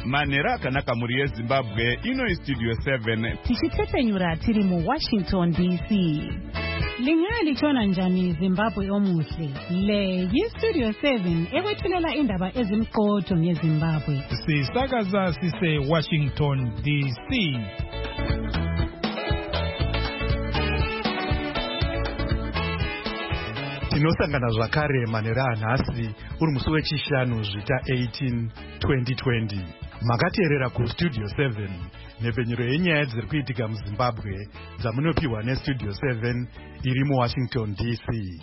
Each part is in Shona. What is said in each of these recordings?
Manera akanaka muri yeZimbabwe ino Studio 7 tichitepenyura tiri mu Washington DC. Lingalitshona njani Zimbabwe omuhle? Le Studio 7 ekwethulela indaba ezimqotho ngeZimbabwe. Sisakaza sise Washington DC. Tinosangana zvakare manera anhasi uri musi wechishanu zvita 18 2020. Makateerera kuStudio 7 nepenyero yenyaya dziri kuitika muZimbabwe dzamunopiwa neStudio 7 iri muWashington DC.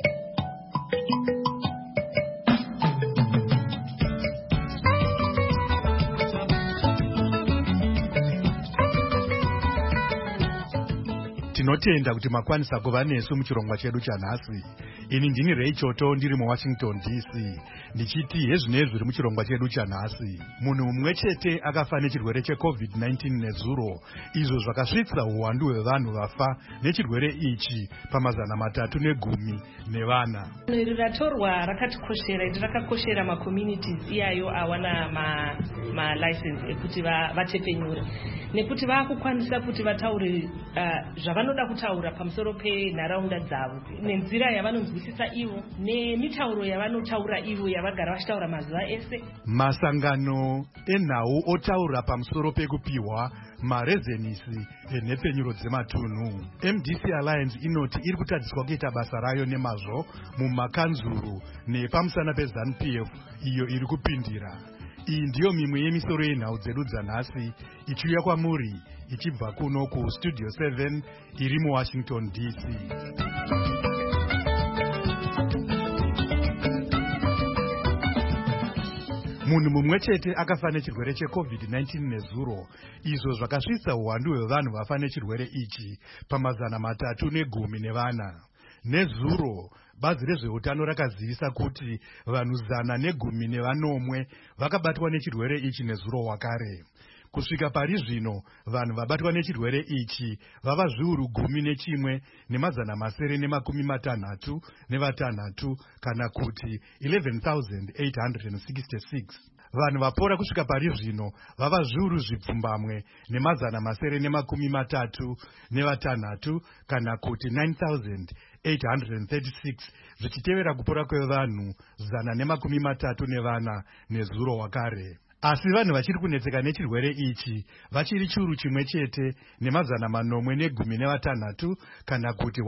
Tinotenda kuti makwanisa kuva nesu muchirongwa chedu chanhasi. Ini ndini Reichoto ndiri muWashington DC. Ndichiti hezvinezvi zviri muchirongwa chedu chanhasi. Munhu mumwe chete akafa nechirwere cheCovid-19 nezuro, izvo zvakasvitsa uwandu hwevanhu vafa nechirwere ichi pa310 nevana. Iri ratorwa rakatikoshera, iri rakakoshera macommunities iyayo awana ma-license ekuti vatepenyure. Nekuti vakukwanisa kuti vataure zvavanoda kutaura pamusoro penharaunda dzavo nenzira yavanonzwisisa ivo nemitauro yavanotaura ivo yavagara vachitaura mazuva ese. Masangano enhau otaura pamusoro pekupiwa marezenisi enhepenyuro dzematunhu. MDC Alliance inoti iri kutadziswa kuita basa rayo nemazvo mumakanzuru nepamusana peZANU-PF iyo iri kupindira. Iyi ndiyo mimwe yemisoro yenhau dzedu dzanhasi ichiuya kwamuri ichibva kuno kuStudio 7 iri muWashington DC. Munhu mumwe chete akafa nechirwere cheCovid-19 nezuro, izvo zvakasvitsa uwandu hwevanhu vafa nechirwere ichi pa310 nevana. Nezuro, bazi rezveutano rakazivisa kuti vanhu 110 vakabatwa nechirwere ichi nezuro wakare. Kusvika pari zvino, vanhu vabatwa nechirwere ichi vava 11,966 kana kuti 11,866. Vanhu vapora kusvika pari zvino vava 7,936 kana kuti 9,836, zvichitevera kupora kwevanhu 134 nezuro wakare. Asi vanhu vachiri kunetseka nechirwere ichi vachiri churu chimwe chete ne816 kana kuti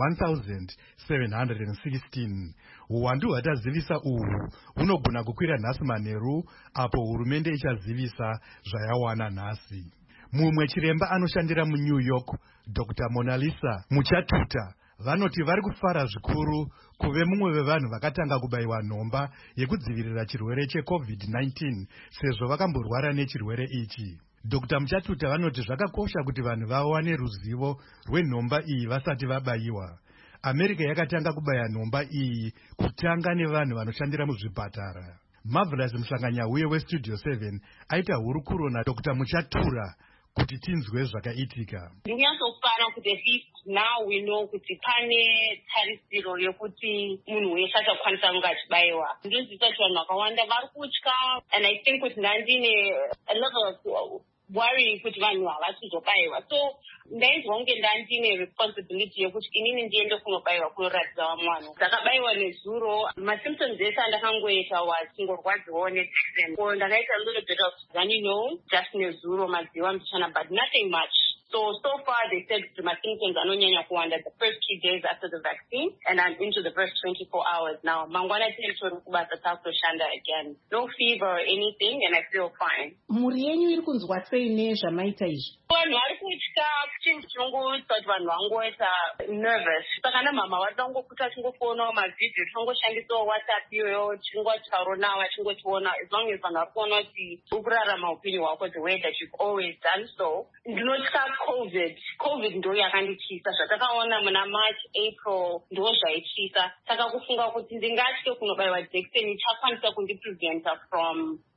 1,716. Uwandu hwatazivisa uhwu hunogona kukwira nhasi manheru apo hurumende ichazivisa zvayawana nhasi. Mumwe chiremba anoshandira muNew York, Dr. Mona Lisa Muchatuta, vanoti vari kufara zvikuru kuve mumwe vevanhu vakatanga kubayiwa nhomba yekudzivirira chirwere cheCovid-19 sezvo vakamborwara nechirwere ichi. Dr. Muchatuta vanoti zvakakosha kuti vanhu vawane ruzivo rwenhomba iyi vasati vabayiwa. America yakatanga kubaya nhomba iyi kutanga nevanhu vanoshandira muzvipatara. Marvelous Mhlanganyauye weStudio 7 aita hurukuro naDr. Muchatura kuti tinzwe zvakaitika. Ndinyatsofara kuti at least now we know kuti pane tarisiro yekuti munhu wese achakwanisa kunge achibayiwa. Ndinozivisa kuti vanhu vakawanda vari kutya, and I think kuti ndandine a level of worry kuti vanhu havasi kuzobayiwa. So ndaizwa kunge ndandine responsibility yekuti inini ndiende kunobayiwa kunoratidza vamwe vanhu. Ndakabayiwa nezuro, masymptoms ese andakangoita was kungorwadziwawo neseason. So ndakaita a little bit of just nezuro madziva mbichana, but nothing much. So far they said my symptoms anonyanya kuwanda the first 2 days after the vaccine, and I'm into the first 24 hours now. Mangwana territory kubasa takutoshanda again. No fever or anything, and I feel fine. Muri yenyu iri kunzwa sei nezvamaita izvi? Vanhu vari kutya, chinhu chinongoita kuti vanhu vangoita nervous. Saka namama vatangokuta achingofoonawo mavhidhiyo, tichingoshandisawo WhatsApp iyoyo, chingotauro navo achingotiona, as long as vanhu vari kuona kuti uri kurarama upenyu hwako the way that you've always done so. Ndinotya COVID ndo yakandityisa. Zvatakaona muna March, April ndo zvaityisa. Saka kufunga kuti ndingatye kunobayiwa jekiseni ichakwanisa kundipreventa from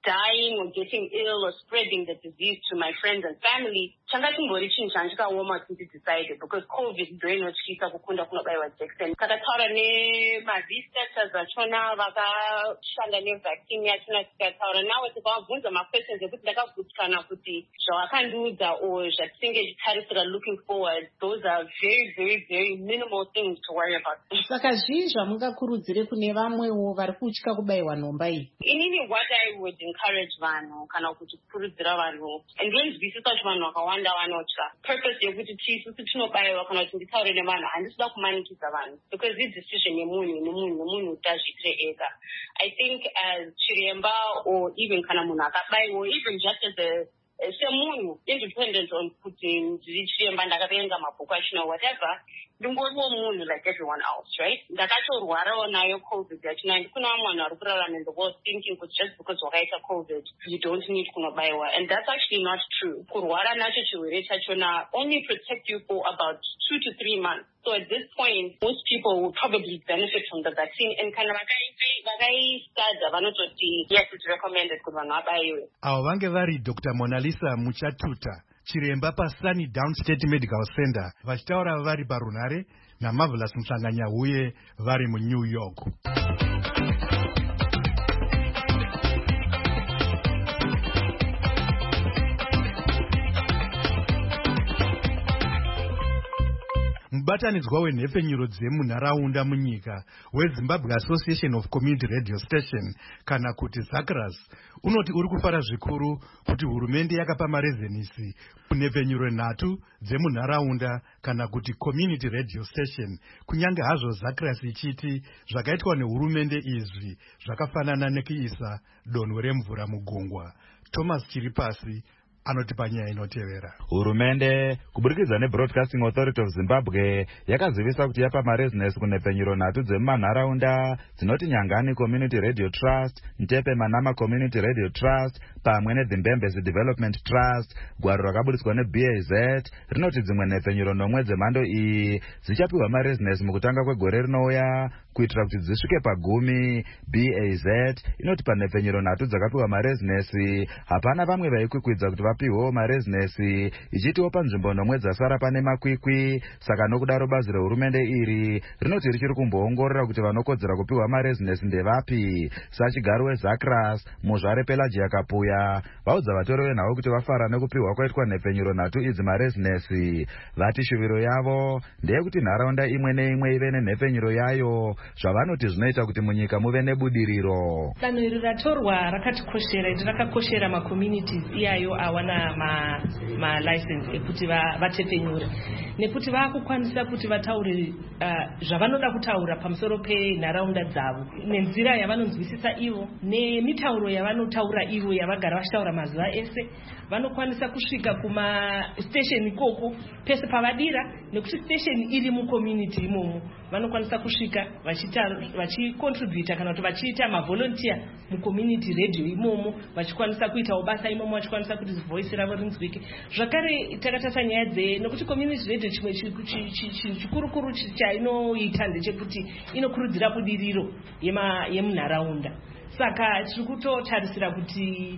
dying or getting ill or spreading the disease to my friends and family, changa chimbori chinhu chandikaoma kuti decide because COVID ndo inotyisa kukunda kunobaiwa jekiseni. Takataura nemazisters achona vakashanda nevaccine yachona tikataura navo tikavabvunza maquestions ekuti ndakagutsikana kuti zvavakandiudza or zvatinenge tichitarisira looking forward, those are very, very, very minimal things to worry about. Saka zvii zvamungakurudzire kune vamwewo vari kutya kubaiwa nhomba iyi? Inini what I would encourage vanhu kana kuti kukurudzira vanhu, and ndinonzwisisa kuti vanhu vakawanda vanotya. Purpose yekuti tisusu tinobaiwa kana kuti nditaure nevanhu handisida kumanikidza vanhu because this decision yemunhu utazviitire ega. I think as chiremba or even kana munhu akabaiwa or even just as a semunhu independent on kuti ndiri chiremba ndakaverenga mabhuku achino whatever, ndingoriwo munhu like everyone else, right? Ndakatorwarawo nayo COVID yachina, kuna vamwe vanhu vari kurarama in the world thinking kuti just because wakaita COVID you don't need kunobaiwa, and that's actually not true. Kurwara nacho chirwere chachona only protect you for about 2 to 3 months. So at this point, most people will probably benefit from the vaccine. And kana vakaisadza vanototi yes, it's recommended kuti vanhu vabaiwe. Avo vange vari Dr. Monalisa Muchatuta, chiremba paSunny Down State Medical Center, vachitaura vari parunhare naMarvelous Mhlanganya vari muNew York. Mubatanidzwa wenhepfenyuro dzemunharaunda munyika weZimbabwe Association of Community Radio Station kana kuti ZACRAS unoti uri kufara zvikuru kuti hurumende yakapa marezenisi kunhepfenyuro 3 dzemunharaunda kana kuti Community Radio Station, kunyange hazvo ZACRAS ichiti zvakaitwa nehurumende izvi zvakafanana nekuisa donho remvura mugungwa. Thomas Chiripasi anoti panyaya inotevera. Hurumende kuburikidza neBroadcasting Authority of Zimbabwe yakazivisa kuti yapa marezinesi kunhepfenyuro 3 dzemumanharaunda dzinoti Nyangani Community Radio Trust, Ntepe Manama Community Radio Trust pamwe neDzimbembezi Development Trust. Gwaro rakaburitswa neBAZ rinoti dzimwe nhepfenyuro 9 dzemhando iyi dzichapiwa marezinesi mukutanga kwegore rinouya kuitira kuti dzisvike pa10. BAZ inoti panhepfenyuro 3 dzakapiwa marezinesi hapana vamwe vaikwikwidza kuti vapiwewo marezinesi, ichitiwo panzvimbo 9 dzasara pane makwikwi. Saka nokudaro bazi rehurumende iri rinoti richiri kumboongorora kuti vanokodzera kupiwa marezinesi ndevapi. Sachigaro weZACRAS Muzvare Pelagia Kapuya vaudza vatori venhau kuti vafara nekupiwa kwaitwa nhepfenyuro 3 idzi marezinesi. Vati shuviro yavo ndeyekuti nharaunda imwe neimwe ive nenhepfenyuro yayo, zvavanoti zvinoita kuti munyika muve nebudiriro. Danho iri ratorwa rakatikoshera, iti rakakoshera macommunities iyayo awana malicense ekuti vatepfenyure, nekuti vaakukwanisa kuti vataure zvavanoda kutaura pamusoro penharaunda dzavo nenzira yavanonzwisisa ivo nemitauro yavanotaura ivo yavagara vachitaura mazuva ese. Vanokwanisa kusvika kumastation ikoko pese pavadira, nekuti station iri mucommunity imomo vanokwanisa kusvika vachicontributa kana kuti vachiita mavolunteer mucommunity radio imomo, vachikwanisa kuitawo basa imomo, vachikwanisa kuti voice ravo rinzwike. Zvakare takatarisa nyaya nekuti community radio chimwe chinhu chikurukuru chainoita ndechekuti inokurudzira budiriro yemunharaunda. Saka tiri kutotarisira kuti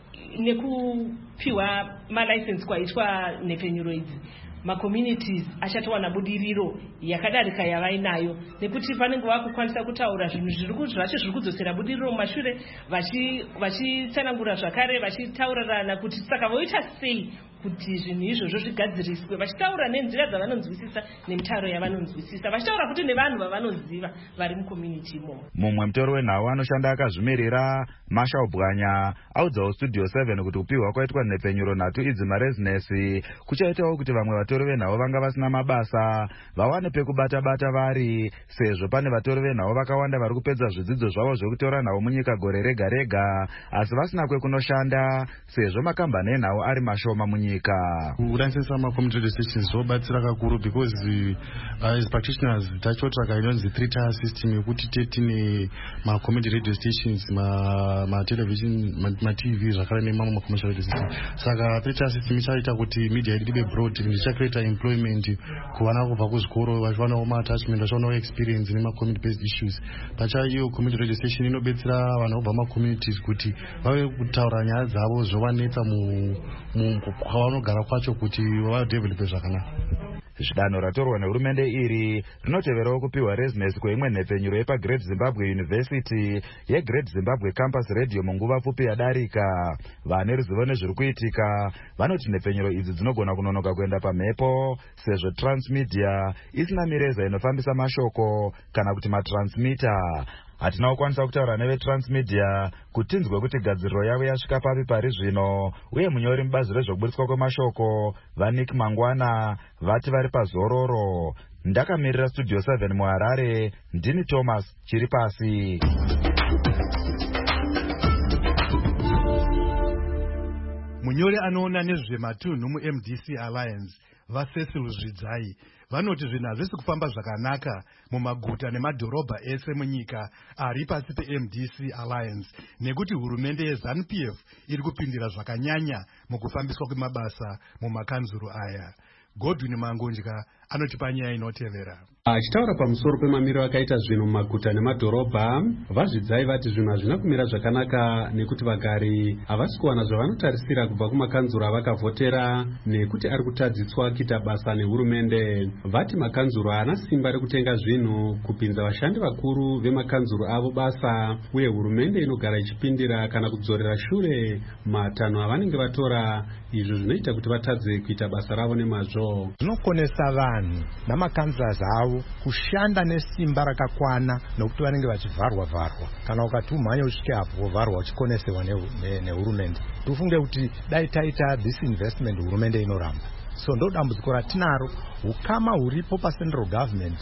nekupiwa malicense kwaitwa nhepfenyuro idzi macommunities achatowana budiriro yakadarika yavainayo, nekuti panenge vakukwanisa kutaura zvinhu zvacho zviri kudzosera budiriro mumashure, vachitsanangura zvakare vachitaurirana kuti saka voita sei kuti zvinhu izvozvo zvigadziriswe, vachitaura nenzira dzavanonzwisisa nemitauro yavanonzwisisa, vachitaura kuti nevanhu vavanoziva vari mucommunity imomo. Mumwe mutori wenhau anoshanda akazvimirira Marshall Bwanya audzawo Studio 7 kuti kupiwa kwaitwa nhepfenyuro 3 idzi marezinesi kuchaitawo kuti vamwe vatori venhau vanga vasina mabasa vawane pekubata-bata vari, sezvo pane vatori venhau vakawanda vari kupedza zvidzidzo zvavo zvekutora nhau munyika gore rega rega asi vasina kwekunoshanda sezvo makambani enhau ari mashoma munyika. munyika. Kudansisa community radio stations zvobatsira kakuru because as practitioners tachotsvaga inonzi 3-tier system yekuti tine community radio stations, television, TV zvakare nemamwe commercial radio system. Saka 3-tier system ichaita kuti media yedu ibe broad, ichacreata employment kuvana kubva kuzvikoro vachiwanawo attachment, vachiwanawo experience community based issues. Pachaiyo community radio station inobetsera vanhu kubva communities kuti vave kutaura nyaya dzavo zvovanetsa kwavanogara kwacho kuti vadevelope zvakanaka. Zvidanho ratorwa nehurumende iri rinoteverawo kupiwa rezinesi kweimwe nhepfenyuro yepaGreat Zimbabwe University yeGreat Zimbabwe Campus Radio munguva pfupi yadarika. Vane ruzivo nezviri kuitika vanoti nhepfenyuro idzi dzinogona kunonoka kuenda pamhepo sezvo Transmedia isina mireza inofambisa mashoko kana kuti matransmitter. Hatina kukwanisa kutaura neveTransmedia kuti tinzwe kuti gadziriro yavo yasvika papi pari zvino, uye munyori mubazi rezvokuburitswa kwemashoko Vanik Mangwana vati vari pazororo. Ndakamirira Studio 7 muHarare, ndini Thomas Chiripasi. Munyori anoona nezvematunhu muMDC Alliance vaCecil Zvidzai vanoti zvinhu hazvisi kufamba zvakanaka mumaguta nemadhorobha ese munyika ari pasi peMDC Alliance nekuti hurumende yeZANU-PF iri kupindira zvakanyanya mukufambiswa kwemabasa mumakanzuru aya. Godwin Mangonja anotipa nyaya inotevera. Achitaura pamusoro pemamiriro akaita zvinhu mumaguta nemadhorobha, vaZvidzai vati zvinhu hazvina kumira zvakanaka nekuti vagari havasi kuwana zvavanotarisira kubva kumakanzuro avakavhotera nekuti ari kutadziswa kuita basa nehurumende. Vati makanzuro haana simba rekutenga zvinhu kupinza vashandi vakuru vemakanzuro avo basa, uye hurumende inogara ichipindira kana kudzorera shure matanho avanenge vatora, izvo zvinoita kuti vatadze kuita basa ravo nemazvo. Zvinokonesa vanhu namakanzurazi avo kushanda nesimba rakakwana nokuti vanenge vachivharwa kana ukati umhanye usvike apo vharwa uchikonesewa nehurumende. Tufunge kuti dai taita this investment hurumende inoramba. So ndo dambudziko ratinaro, ukama huripo paCentral Government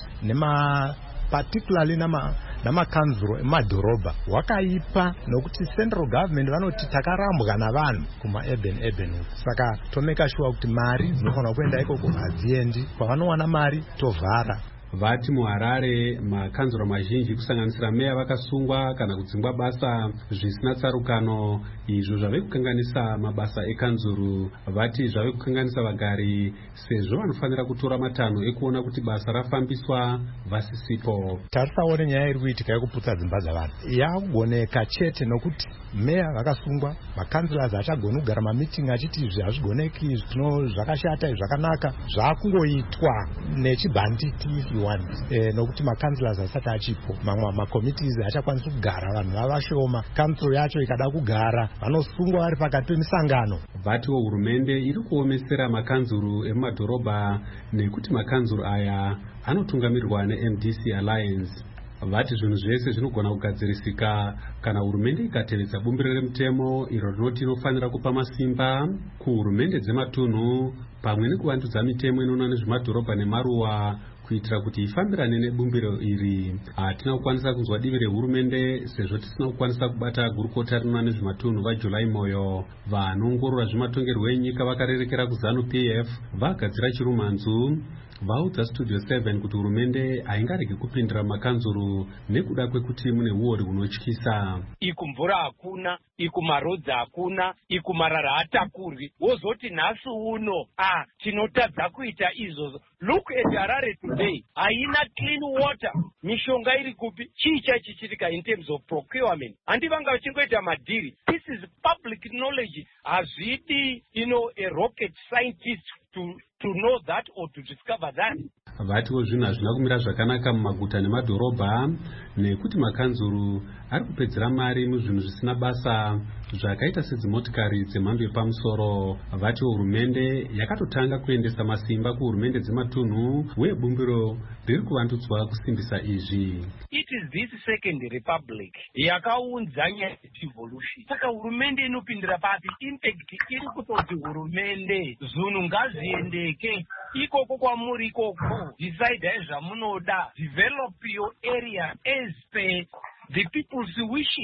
particularly namakanzuro emadhorobha wakaipa, nokuti Central Government vanoti takarambwa navanhu kuma-urban. Saka tomeka sure kuti mari dzinofanira kuenda ikoko hadziendi, kwavanowana mari tovhara. Vati muHarare makanzuro mazhinji kusanganisira meya vakasungwa kana kudzingwa basa zvisina tsarukano, izvo zvave kukanganisa mabasa ekanzuru. Vati zvave kukanganisa vagari sezvo vanofanira kutora matanho ekuona kuti basa rafambiswa vasisipo. Tarisaone nyaya iri kuitika yekuputsa dzimba dzavanhu yakugoneka chete nokuti meya vakasungwa, makanzurazi achagona kugara mamitingi achiti izvi hazvigoneki, zvakashata, zvakanaka, zvakungoitwa nechibhanditi nokuti makanzurazi asati achipo, mamwe makomitizi achakwanisa kugara, vanhu vavashoma, kanzuro yacho ikada kugara vanosungwa vari pakati pemisangano. Vatiwo hurumende iri kuomesera makanzuru emumadhorobha nekuti makanzuru aya anotungamirirwa neMDC Alliance. Vati zvinhu zvese zvinogona kugadzirisika kana hurumende ikatevedza bumbiro remutemo iro rinoti inofanira kupa masimba kuhurumende dzematunhu pamwe nekuvandudza mitemo inoona nezvemadhorobha nemaruwa kuitira kuti ifambirane nebumbiro iri. Hatina kukwanisa kunzwa divi rehurumende sezvo tisina kukwanisa kubata gurukota rinoona nezvematunhu vaJulai Moyo. Vanoongorora zvematongerwo enyika vakarerekera kuZANU-PF vagadzira chirumanzu vaudza Studio 7 kuti hurumende haingarege kupindira makanzuru nekuda kwekuti mune uori hunotyisa. Ikumvura hakuna, ikumarodzi hakuna, ikumarara hatakurwi, wozoti nhasi uno tinotadza kuita izvozvo. Look at Harare today, haina clean water, mishonga iri kupi, chii chaichichitika in terms of procurement. Handi vanga vachingoita madhiri. This is public knowledge. Hazvidi, a rocket scientist to know that or to discover that. Vatiwo zvinhu hazvina kumira zvakanaka mumaguta nemadhorobha nekuti makanzuru ari kupedzera mari muzvinhu zvisina basa zvakaita sedzimotikari dzemhando yepamusoro. Vatiwo hurumende yakatotanga kuendesa masimba kuhurumende dzematunhu uye bumbiro riri kuvandudzwa kusimbisa izvi. It is this second republic yakaunza nyaya yedevolution. Saka hurumende inopindira papi, impact iri kutoti hurumende zvinhu ngazviendeke ikoko kwamuri ikoko, decide zvamunoda, develop your area as per the people's wishes.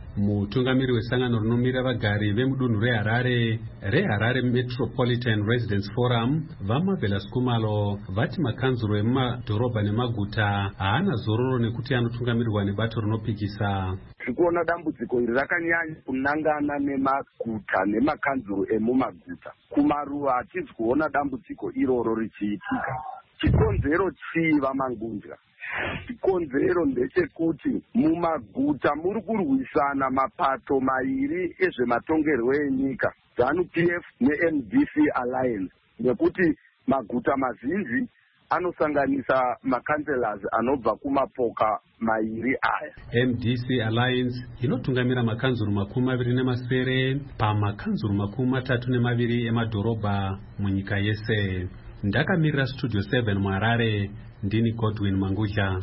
mutungamiri wesangano rinomira vagari vemudunhu reharare Metropolitan Residence Forum vaMarvelous Kumalo vati makanzuro emumadhorobha nemaguta haana zororo nekuti anotungamirirwa nebato rinopikisa. Tikuona dambudziko iri rakanyanya kunangana nemaguta nemakanzuro emumaguta. Kumaruwa hatisi kuona dambudziko iroro richiitika. Chikonzero chii vaMangundya? Chikonzero ndechekuti mumaguta muri kurwisana mapato mairi ezvematongerwo enyika, ZANU-PF neMDC Alliance, nekuti maguta mazhinji anosanganisa makanselas anobva kumapoka mairi aya. MDC Alliance inotungamira makanzuru 27 pamakanzuru 32 emadhorobha munyika yese. Ndakamirira Studio 7 muHarare, ndini Godwin Mangudya.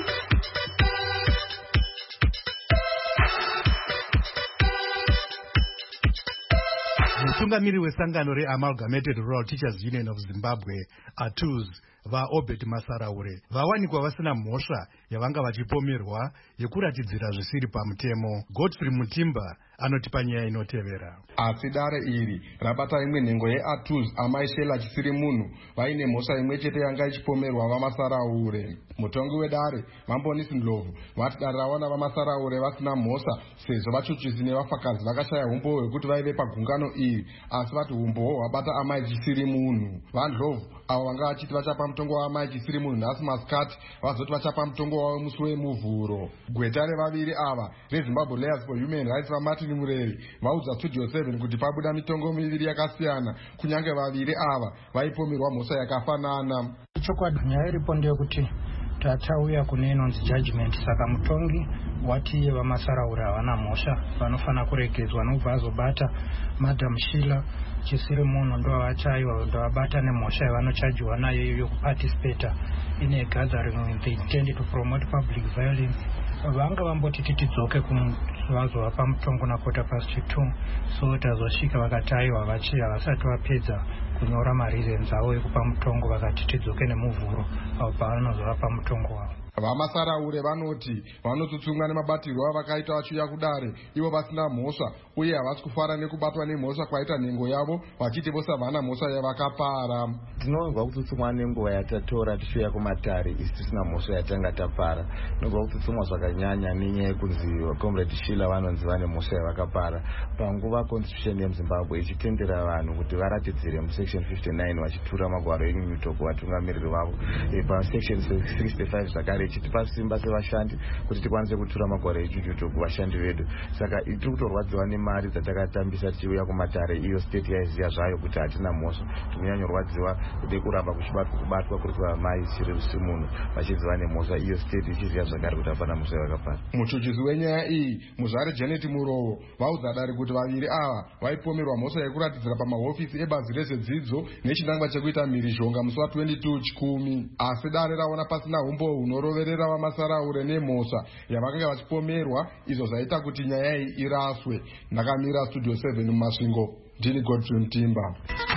Mutungamiri wesangano reAmalgamated Rural Teachers Union of Zimbabwe, ATUZ, vaObert Masaraure vawanikwa vasina mhosva yavanga vachipomerwa yekuratidzira zvisiri pamutemo. Godfrey Mutimba anotipa nyaya inotevera. Asi dare iri rabata imwe nhengo yeATUZ amai Shela Chisiri Munhu vaine mhosva imwe chete yanga ichipomerwa vaMasaraure. Mutongi wedare Vambonisi Ndlovu vati dare rawana vaMasaraure vasina mhosva sezvo vachuchisi nevafakazi vakashaya umbowo hwekuti vaive pagungano iri, asi vati umbowo hwabata amai Chisiri Munhu. VaNdlovu avo vanga vachiti vachapa mutongo waamai Chisiri Munhu nhasi masikati vazoti vachapa mutongo wavo musi wemuvhuro. Gweta revaviri ava reZimbabwe Lawyers for Human Rights vaMartin Mureri vaudza Studio 7 kuti pabuda mitongo miviri yakasiyana, kunyange vaviri ava vaipomerwa mhosva yakafanana. Chokwadi nyaya iripo ndeyekuti tatauya kune inonzi judgment, saka mutongi wati vaMasaraure havana mhosva, vanofana kuregedzwa nobva azobata Madam Shela Chisiri Munhu ndo vachaiwa ndo vabata nemhosva yavanochajiwa nayo iyo kuparticipate in a gathering with the intent to promote public violence. Vanga vamboti tidzoke vazovapa mutongo na 2:15, so tazosvika vakataiwa vachiya vasati vapedza kunyora mareasons avo ekupa mutongo, vakati tidzoke nemuvhuro avo pavanozovapa mutongo wavo. VaMasaraure vanoti vanotsutsungwa nemabatirwo avakaita vachiuya kudare ivo vasina mhosva, uye havasi kufara nekubatwa nemhosva kwaita nhengo yavo, vachiti vose havana mhosva yavakapara. Tinonzwa kutsutsungwa nenguva yatatora tichiuya kumatare isi tisina mhosva yatanga tapara. Tinonzwa kutsutsungwa zvakanyanya nenyaya yekunzi Comrade Shela vanonzi vane mhosva yavakapara. Panguva constitution yeMzimbabwe ichitendera vanhu kuti varatidzire musection 59 vachitura magwaro enyunyuto vatungamiriri vavo. Pasection 65 zvakare ichitipa simba sevashandi kuti tikwanise kutura magwaro enyunyuto kuvashandi vedu. Saka tiri kutorwadziwa nemari dzatakatambisa tichiuya kumatare, iyo state yaiziva zvayo kuti hatina mhosva. Tinonyanyorwadziwa kuti kuramba kubatwa kuri kwamai Chisiri Munhu vachiziva nemhosva, iyo state ichiziva zvakare kuti hapana mhosva yavakapara. Muchuchisi wenyaya iyi Muzvare Janet Murowo vaudza dare kuti vaviri ava vaipomerwa mhosva yekuratidzira pamahofisi ebazi rezvedzidzo nechinangwa chekuita mhirizhonga musi wa22 Chikumi. Asi dare raona pasina umbo hunoroverera vaMasaraure nemhosva yavakanga vachipomerwa, izvo zvaita kuti nyaya iyi iraswe. Ndakamira Studio 7 muMasvingo, ndini Godfrey Mutimba.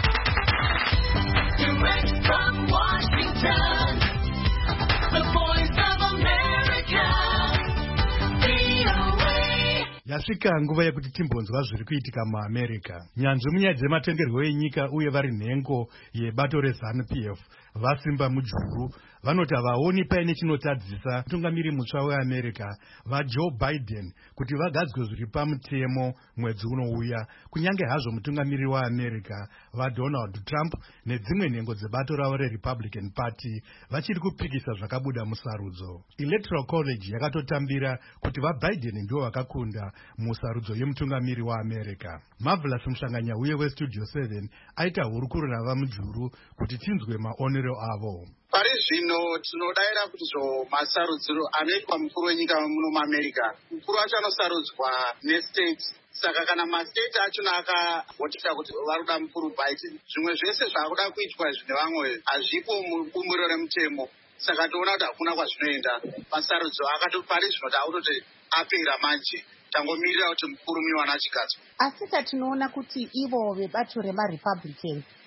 Direct from Washington, the Voice of America, VOA. Yasvika nguva yekuti timbonzwa zviri kuitika muAmerica. Nyanzvi munyaya dzematongerwo enyika uye vari nhengo yebato reZANU-PF vasimba mujuru vanoti havaoni paine chinotadzisa mutungamiri mutsva weAmerica vaJoe Biden kuti vagadzwe zviri pamutemo mwedzi unouya, kunyange hazvo mutungamiri waAmerica vaDonald Trump nedzimwe nhengo dzebato ravo reRepublican Party vachiri kupikisa zvakabuda musarudzo. Electoral College yakatotambira kuti vaBiden ndivo vakakunda musarudzo yemutungamiri waAmerica. Marvelous Mushanganya uye weStudio 7 aita hurukuro navamujuru kuti tinzwe maonero avo. Pari zvino tinodaira kuti masarudziro anoitwa mukuru wenyika muno muAmerica, mukuru wacho anosarudzwa nestate. Saka kana mastate achona akagotika kuti varuda mukuru Biden, zvimwe zvese zvaakuda kuitwa zvine vamwe hazvipo mubumbiro remutemo. Saka toona kuti hakuna kwazvinoenda. Masarudzo akatopari zvino taakutoti apera manje. Tangomirira kuti mukuru muiwana achigadzwa. Asi tinoona kuti ivo vebato remaRepublicans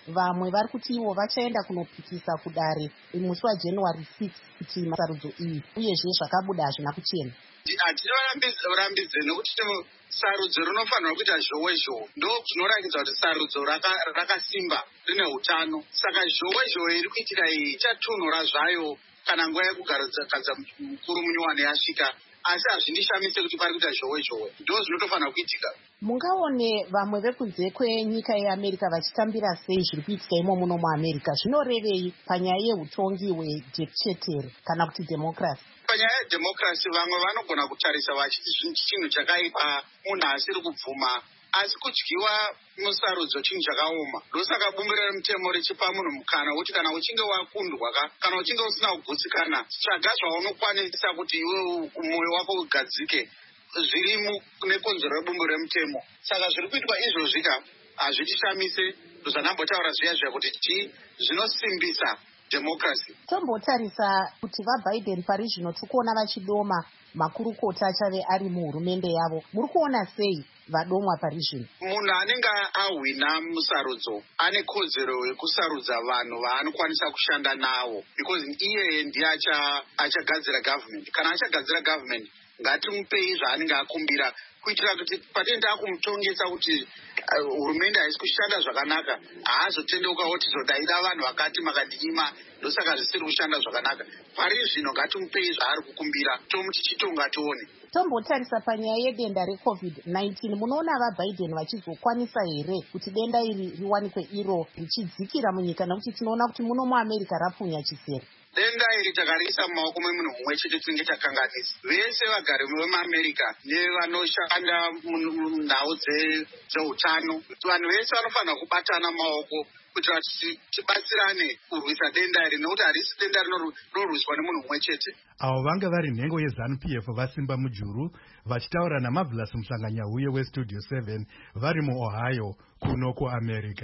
vamwe vari kuti ivo vachaenda kunopikisa kudare musi waJanuary 6 kuti masarudzo iyi uyezve zvakabuda hazvina kuchena. Hatinorambidzwe nekuti sarudzo rinofanirwa kuita zhowe zhowe. Ndo zvinoratidza kuti sarudzo rakasimba rine hutano. Saka zhowe zhowe iri kuitika iyi ichatunhura zvayo kana nguva yekugaradza mukuru munyuwane yasvika. Asi hazvindishamise kuti pari kuita zhowe zhowe. Ndo zvinotofanira kuitika. Mungaone vamwe vekunze kwenyika yeAmerica vachitambira sei zviri kuitika imo muno muAmerica? Zvinorevei panyaya yeutongi hwejekchetere kana kuti democracy? Panyaya yedemocracy vamwe vanogona kutarisa vachiti chinhu chakaipa munhu asiri kubvuma, asi kudyiwa musarudzo chinhu chakaoma. Ndosaka bumbiro remutemo richipa munhu mukana kuti kana uchinge wakundwa kana uchinge usina kugutsikana, tsvaga zvaunokwanisa kuti iwe mwoyo wako ugadzike zviri nekonzero rebumbiro remutemo. Saka zviri kuitwa izvozvika hazvitishamise. Zvanambotaura zviya kuti zvinosimbisa democracy. Tombotarisa kuti vaBiden pari zvino tikuona vachidoma makurukota achave ari muhurumende yavo. Muri kuona sei vadomwa pari zvino? Munhu anenge ahwina musarudzo ane kodzero yekusarudza vanhu vaanokwanisa kushanda navo, because iye ndiye achagadzira government. Kana achagadzira government, ngatimupei zvaanenge akumbira, kuitira kuti patenda akumutongesa kuti hurumende haisi kushanda zvakanaka, haazotendeuka kuti zodaida vanhu vakati makandinyima, ndosaka zvisiri kushanda zvakanaka. Pari zvino ngatimupei zvaari kukumbira, tomuti chitonga tione. Tombotarisa panyaya yedenda reCovid-19, munoona vaBiden vachizokwanisa here kuti denda iri riwanikwe iro richidzikira munyika, nekuti tinoona kuti muno muAmerica rapunya chisere? Denda iri takariisa mumaoko memunhu mumwe chete tinenge takanganisa. Vese vagari vemuAmerica nevanoshanda munhau dzeutano, vanhu vese vanofanira kubatana maoko kuitira kuti tibatsirane kurwisa denda iri, nekuti harisi denda rinorwiswa nemunhu mumwe chete. Avo vanga vari nhengo yeZANU-PF vasimba mujuru vachitaura naMarvelous Musanganyahuye weStudio 7 vari muOhio kuno kuAmerica.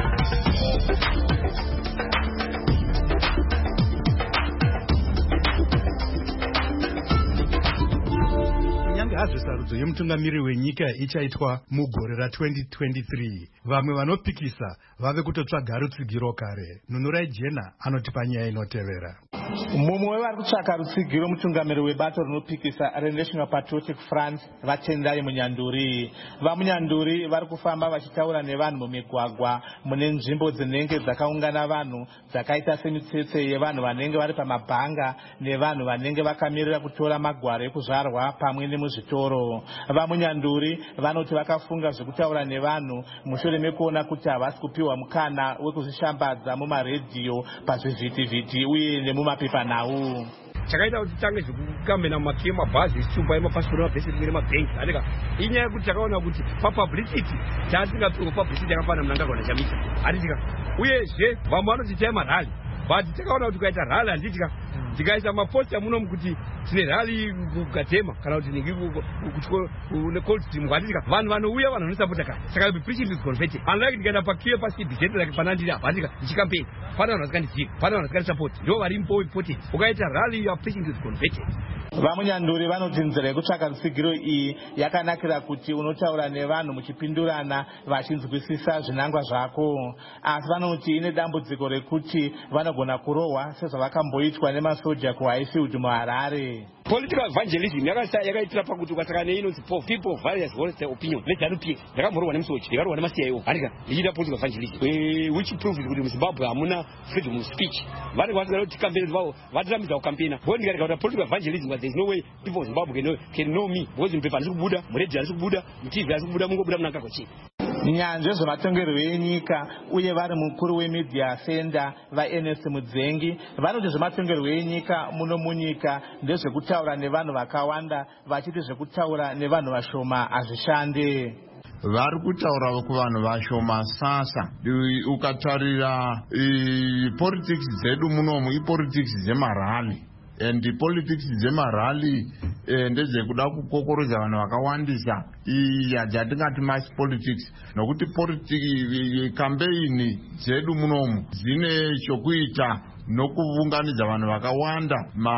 Hazvo sarudzo yemutungamiri wenyika ichaitwa mugore ra2023. Vamwe vanopikisa vave kutotsvaga rutsigiro kare. Nunurai Jena anoti panyaya inotevera. Mumwe vari kutsvaka rutsigiro mutungamiri webato rinopikisa reNational Patriotic Front vaTendai Munyanduri. VaMunyanduri vari kufamba vachitaura nevanhu mumigwagwa mune nzvimbo dzinenge dzakaungana vanhu dzakaita semitsetse yevanhu vanenge vari pamabhanga nevanhu vanenge vakamirira kutora magwaro ekuzvarwa pamwe nemuzvitoro. VaMunyanduri vanoti vakafunga zvekutaura nevanhu mushure mekuona kuti havasi kupiwa mukana wekuzvishambadza mumaredhiyo, pazvivhitivhiti uye nemumapepanhau. Chakaita kuti tange zvekukambena mumakiyo mabhazi esumba emapasipoti emabhesiti nemabhengi aneka inyaya yekuti takaona kuti papublicity tatingapiwa publicity yakafanana munangagwana chamisa hatitika, uyezve vamwe vanoti itai marali, but takaona kuti kukaita rali handitika tikaisa maposta munomu kuti tine rali kugatema kana kuti kune cold stream kwatitika vanhu vanouya vanhu vanosapota kare, saka preaching is converted. Unlike ndikaenda pakiyo pasibhizeti like panandiri apa handika ndichikampeni pana vanhu vasikandizivi, pana vanhu vasikandisapoti, ndo vari important. Ukaita rali your preaching is converted. VaMunyanduri vanoti nzira yekutsvaka rutsigiro iyi yakanakira kuti unotaura nevanhu muchipindurana vachinzwisisa zvinangwa zvako, asi vanoti ine dambudziko rekuti vanogona kurohwa sezvavakamboitwa nemasoja kuHighfield muHarare. Political evangelism yakaitira pakuti ukasaka neino people of various voices their opinion. Let's ndakamborwa nemusoji, ndakarwa nemaCIO. Handika ichita political evangelism which proves kuti muZimbabwe hamuna freedom of speech. Vanenge vasingaita kuti campaign zvavo vatirambidza kukampena. Bo ndikaita kuti political evangelism there is no way people of Zimbabwe can know me because mupepa handisi kubuda, muredhiyo handisi kubuda, muTV handisi kubuda, mungobuda munangagwa chii. Nyanzvi zvematongerwo enyika uye vari mukuru wemedia center vaErnest Mudzengi vanoti zvematongerwo enyika muno munyika ndezvekutaura nevanhu vakawanda vachiti zvekutaura nevanhu vashoma hazvishande. Vari kutaura kuvanhu vashoma sasa. Ukatarira politics dzedu munomu ipolitics dzemarali, and politics dzemarali ndedzekuda kukokoroza vanhu vakawandisa yatingati mass politics, nokuti kampeini dzedu munomu dzine chokuita nokuunganidza vanhu vakawanda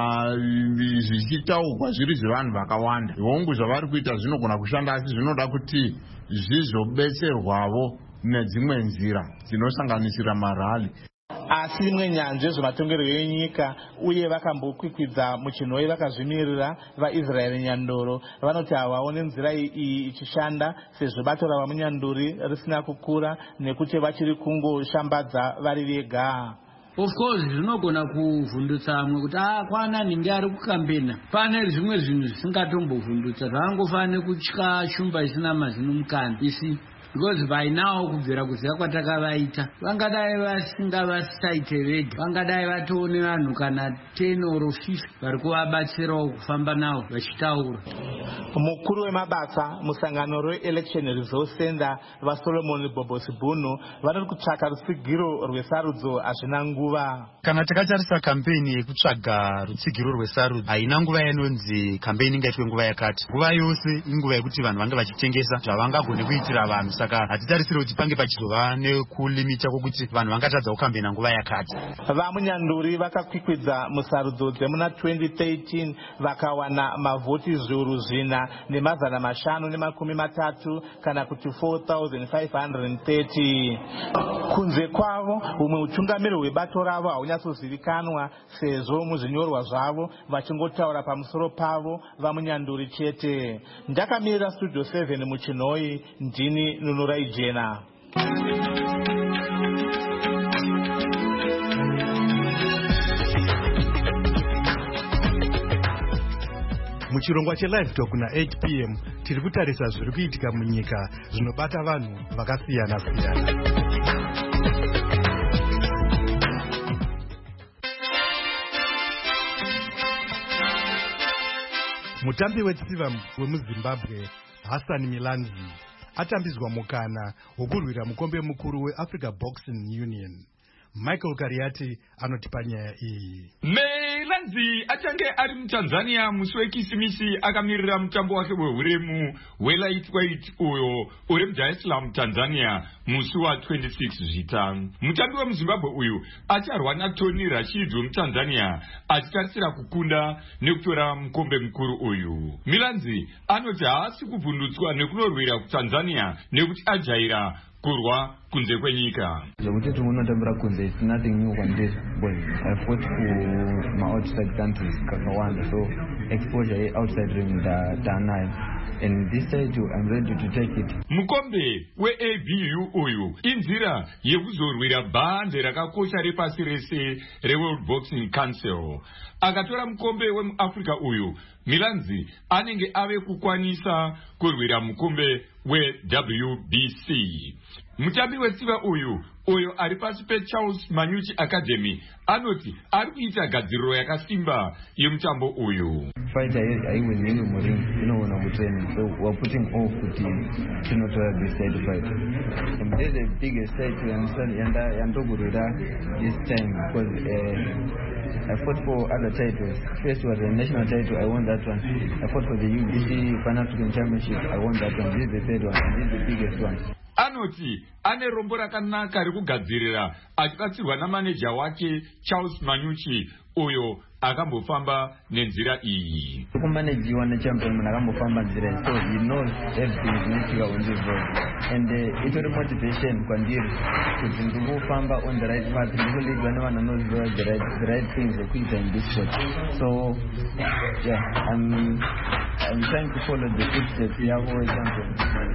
zvichitaurwa zviri zvevanhu vakawanda. Hongu zvavari kuita zvinogona kushanda, asi zvinoda kuti zvizobetserwavo nedzimwe nzira dzinosanganisira marali. Asi rimwe nyanzvi zvematongero enyika uye vakambokwikwidza muchinoi vakazvimirira vaIsraeri nyandoro vanoti havaone nzira iyi ichishanda sezvo bato ravamunyanduri risina kukura nekuti vachiri kungoshambadza vari vega. Of course zvinogona kuvhundutsa amwe kuti kwana ninge ari kukambena pane zvimwe zvinhu zvisingatombovhundutsa zvavangofanira kutya shumba isina mazino mukana isi because by now kubvira kuziva kwatakavaita vangadai vasingasaite vega vangadai vatoone vanhu kana 10 or 50 vari kuvabatsirawo kufamba navo vachitaura. Mukuru wemabasa musangano re-election resource center vaSolomon Bobosibunu vanoti kutsvaka rutsigiro rwesarudzo hazvina nguva. Kana takatarisa kampeni yekutsvaga rutsigiro rwesarudzo haina nguva yanonzi kampeni ingaitwe nguva yakati. Nguva yose inguva yekuti vanhu vange vachitengesa zvavangagone kuitira vanhu, saka hatitarisire kuti pange pachizova nekulimita kwokuti vanhu vangatadza kukambena nguva yakati. Vamunyanduri vakakwikwidza musarudzo dzemuna 2013 vakawana mavhoti zviuru zvina nemazana mashanu nemakumi matatu kana kuti 4,530. Kunze kwavo umwe utungamiri hwebato ravo haunyasozivikanwa sezvo muzvinyorwa zvavo vachingotaura pamusoro pavo vamunyanduri chete. Ndakamirira Studio 7 muchinoi, ndini Nunurai Jena. Muchirongwa chelive talk na 8 p.m. tiri kutarisa zviri kuitika munyika zvinobata vanhu vakasiyana siyana. Mutambi wetsiva wemuZimbabwe Hassan Milanzi atambizwa mukana wokurwira mukombe mukuru weAfrica Boxing Union. Michael Kariati anotipa nyaya iyi. Milanzi achange ari muTanzania musi weKisimisi akamirira mutambo wake wehuremu welightweight uyo uri muDar es Salaam Tanzania musi wa26 Zvita. Mutambi wemuZimbabwe uyu acharwa naTony Rashid wemuTanzania achitarisira kukunda nekutora mukombe mukuru uyu. Milanzi anoti haasi kubvundutswa nekunorwira kuTanzania nekuti ajaira kurwa kunze kwenyika. Zvekuti munotambira kunze it's nothing new kwandiri because I fought for my outside countries kakawanda, so exposure outside ring ndanayo. And this title I'm ready to take it. Mukombe weABU uyu inzira yekuzorwira bhande rakakosha repasi rese reWorld Boxing Council. Akatora mukombe wemuAfrica uyu, Milanzi anenge ave kukwanisa kurwira mukombe weWBC. Mutambi wetsiva uyu ari pasi peCharles Manyuchi Academy anoti ari kuita gadziriro yakasimba yemutambo uyu. Fight aiwinini muring inoona kutraining, so we're putting all kuti tinotora this title fight. And there's the biggest title yandogurira this time because I fought for other titles. First was the national title, I won that one. I fought for the UBC Pan-African Championship, I won that one. This is the third one, and this is the biggest one. Anoti ane rombo rakanaka rekugadzirira achibatsirwa namaneja wake Charles Manyuchi uyo akambofamba nenzira iyi. Kumanejiwa nechampion munhu akambofamba nzira iyi, so he knows everything zvinoitika on this road. And itori motivation kwandiri kuti ndikufamba on the right path, ndikulidzwa nevanhu vanoziva the right things zvokuita in this sport. So yeah, I'm trying to follow the footsteps yavo champion.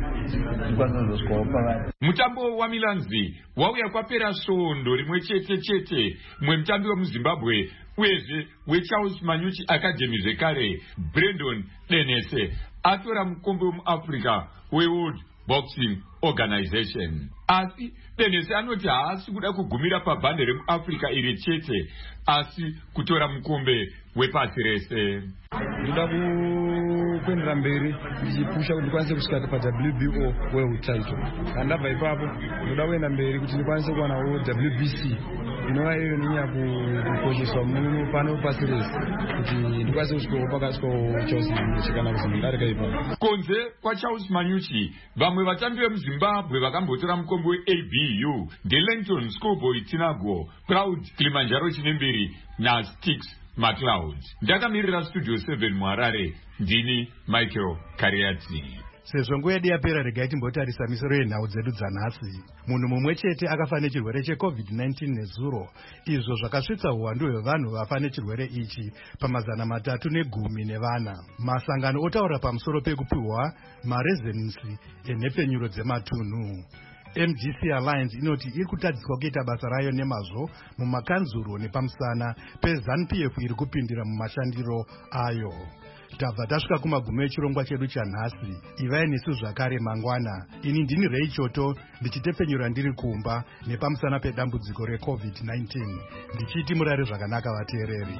Mutambo wa Milanzi wauya kwapera svondo rimwe chete mutambi wemuZimbabwe uyezve weCharles Manyuchi Academy zvekare Brandon Denese atora mukombe wemuAfrica weWorld Boxing Organization. Asi Denese anoti haasi kuda kugumira pabhande remuAfrica iri chete asi kutora mukombe wepasi rese. Ndoda kuendera mberi ndichipusha kuti ndikwanise kusvika paWBO world title. Andabva ipapo ndoda kuenda mberi kuti ndikwanise kuwana WBC inova iyo ninya kukosheswa pano pasi rese kuti ndikwanise kusvikawo pakati paCharles Manyuchi kana kuti ndarika ipapo. Kunze kwaCharles Manyuchi vamwe vatambi vemuZimbabwe vakambotora mukombe weABU ndeLangton Schoolboy Tinagwo, Proud Kilimanjaro Chinemberi naStix McLeod. Ndakamirira Studio 7 muHarare, ndini Michael Kariati. Sezvo nguva yedu yapera, regai timbotarisa misoro yenhau dzedu dzanhasi. Munhu mumwe chete akafa nechirwere cheCovid-19 nezuro, izvo zvakasvitsa uwandu hwevanhu vafa nechirwere ichi pa310. Masangano otaura pamusoro pekupiwa marezensi enhepfenyuro dzematunhu. MDC Alliance inoti iri kutadziswa kuita basa rayo nemazvo mumakanzuro nepamusana peZANU-PF iri kupindira mumashandiro ayo. Tabva tasvika kumagumo echirongwa chedu chanhasi. Ivai nesu zvakare mangwana. Ini ndini Ray Choto, ndichitepfenyura ndiri kumba nepamusana pedambudziko reCovid-19. Ndichiti murare zvakanaka vateereri.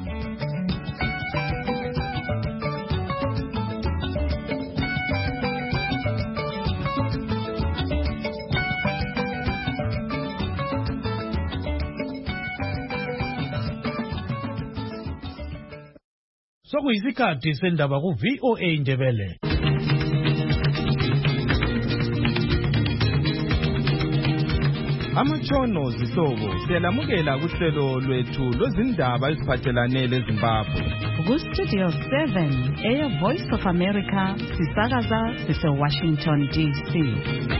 Sokuyisikhathi sendaba ku-VOA Indebele. Amatshono zihlobo siyalamukela kuhlelo lwethu lwezindaba eziphathelane leZimbabwe. Ku-Studio 7 Air Voice of America sisakaza sise-Washington DC.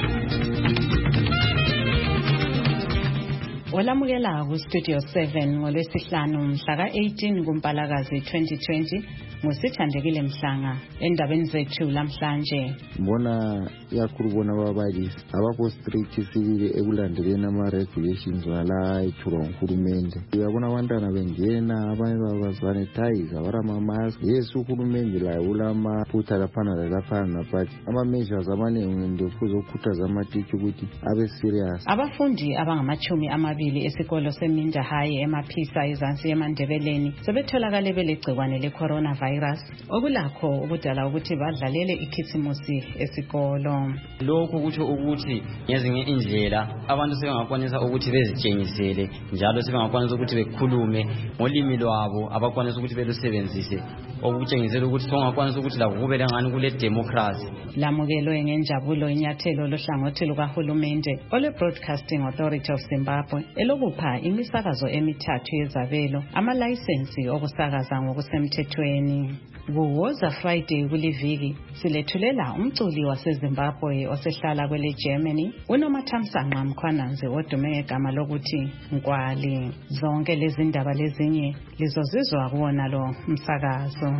Olamukela ku-Studio 7 ngolwesihlanu mhla ka-18 kuMpalakazi 2020 ngusithandekile Mhlanga endabeni zethu lamhlanje. Mbona yakhulubona babalisi abakho strict sibili ekulandeleni ama-regulations wala ethulwa nguhulumende. Uyabona abantwana bengena abanye babasanitize abaramamask. Yes, uhulumende laye ulamaphutha laphana naphakathi. Ama-measures amaningi ndofuza ukukhuthaza amatishi ukuthi abe serious. Abafundi abangama-20 esikolo seMinda High emaphisa ezansi eMandebeleni sebetholakale belegcikwane le-coronavirus okulakho ukudala ukuthi badlalele ikhisimusi esikolo. Lokho kutsho ukuthi ngezinye indlela abantu sebengakwanisa ukuthi bezitshengisele njalo sebengakwanisa ukuthi bekhulume ngolimi lwabo abakwanisa ukuthi belusebenzise okutshengisela ukuthi songakwanisa ukuthi labo kube lengani kule democracy. Lamukelwe ngenjabulo inyathelo lohlangothi lukahulumende ole-Broadcasting Authority of Zimbabwe elokupha imisakazo emithathu yezabelo amalayisensi okusakaza ngokusemthethweni. Kuwoza Friday kuliviki silethulela umculi waseZimbabwe osehlala kwele Germany uNomathamsanqa Mkhwananzi odume ngegama lokuthi Nkwali. Zonke lezi ndaba lezinye lizozizwa kuwona lo msakazo.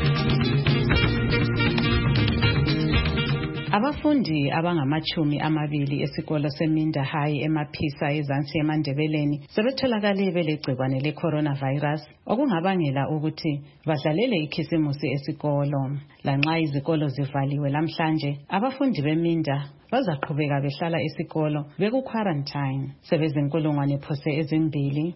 Abafundi abangama-20 esikolo seMinda High emaphisa ezansi eMandebeleni sebetholakale belegcikwane le-coronavirus okungabangela ukuthi badlalele ikhisimusi esikolo. Lanxa izikolo zivaliwe lamhlanje, abafundi beMinda bazaqhubeka behlala esikolo beku-quarantine. Sebezinkulungwane phose ezimbili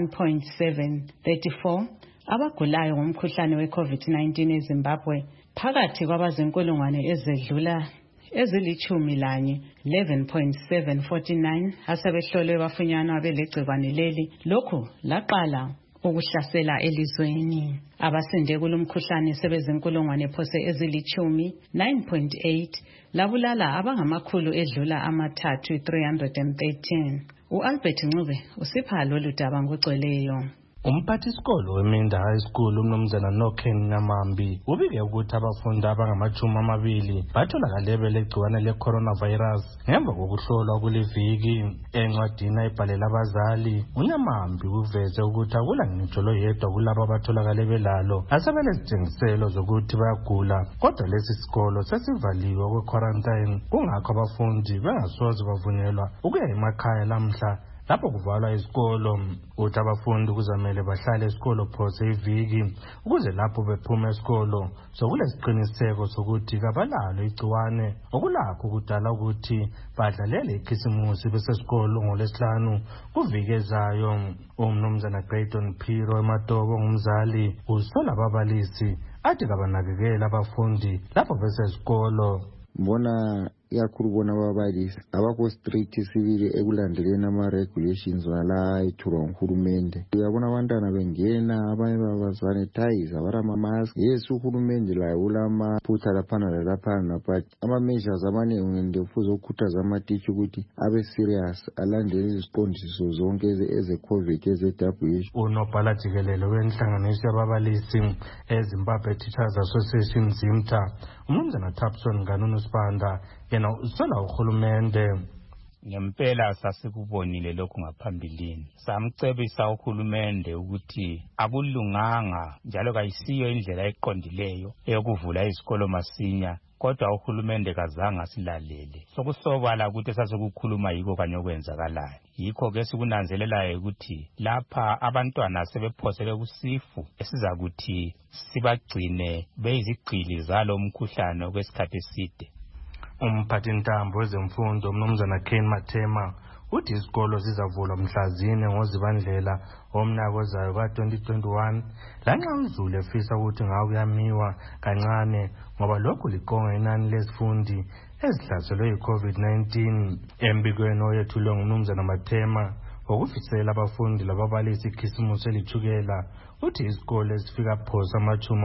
1.734 abagulayo ngomkhuhlane we-COVID-19 eZimbabwe phakathi kwabazinkulungwane ezedlula ezili-11 11.749 asebehlolwe bafunyanwa belegcikwane leli. Lokhu laqala ukuhlasela elizweni. Abasinde kulomkhuhlane sebezinkulungwane phose ezili-10 9.8 labulala abangamakhulu edlula amathathu 313. U-Albert Ncube usipha lolu daba ngogcweleyo. Umphathisikolo weMinda High School umnumzana Noken Nyamambi ubike ukuthi abafundi abangama-20 batholakale belegciwane le-coronavirus ngemva kokuhlolwa kuliviki. Encwadini ayibhalela abazali, uNyamambi uveze ukuthi akula ngitsho loyedwa kulabo abatholakale belalo asebelezitshengiselo zokuthi bayagula, kodwa lesi sikolo sesivaliwe kwe-quarantine kungakho abafundi bengasoze bavunyelwa ukuya emakhaya lamhla lapho kuvalwa isikolo. Uthi abafundi kuzamele bahlale esikolo phose iviki ukuze lapho bephuma esikolo sokulesiqiniseko sokuthi kabalalo igciwane okulakho kudala ukuthi badlalele ikhisimusi besesikolo ngolwesihlanu kuviki ezayo. Umnumzana Grayton Phiro eMatobo ngumzali usola ababalisi athi kabanakekela abafundi lapho besesikolo. Mbona yakhulubona babalisi abakho strict sibili ekulandeleni ama-regulations wala ethulwa nguhulumende. Uyabona abantwana bengena abanye babasanitize abaramamask. Yes, uhulumende laye ulamaphutha laphana naphakathi. Ama-measures amaningi ndofuza ukukhuthaza amatishi ukuthi abe serious alandele iziqondiso zonke eze-COVID eze-WHO. Unobhala jikelele wenhlanganiso yababalisi eZimbabwe Teachers Association ZIMTA umnumzana Thapson Ganunu Sibanda yena usola uhulumende. Ngempela sasikubonile lokhu ngaphambilini. Samcebisa uhulumende ukuthi akulunganga njalo kayisiyo indlela eqondileyo eyokuvula izikolo masinya, kodwa uhulumende kazange asilalele. Sokusobala ukuthi sasikukhuluma yiko kanye okwenzakalayo. Yikho ke sikunanzelelayo ukuthi lapha abantwana sebephosele kusifu esizakuthi sibagcine beyizigqili zalo mkhuhlane okwesikhathi eside. Umphathintambo wezemfundo umnumzana Ken Matema uthi izikolo zizavulwa mhla 4 ngoZibandlela omnyaka ozayo ka-2021 lanxa uZulu efisa ukuthi ngakuyamiwa kancane ngoba lokhu liqonga inani lezifundi ezihlaselwe yi-COVID-19. Embikweni oyethulwe ngumnumzana Matema ngokufisela abafundi lababalisi ikhisimusi elithukela uthi izikole ezifika phosa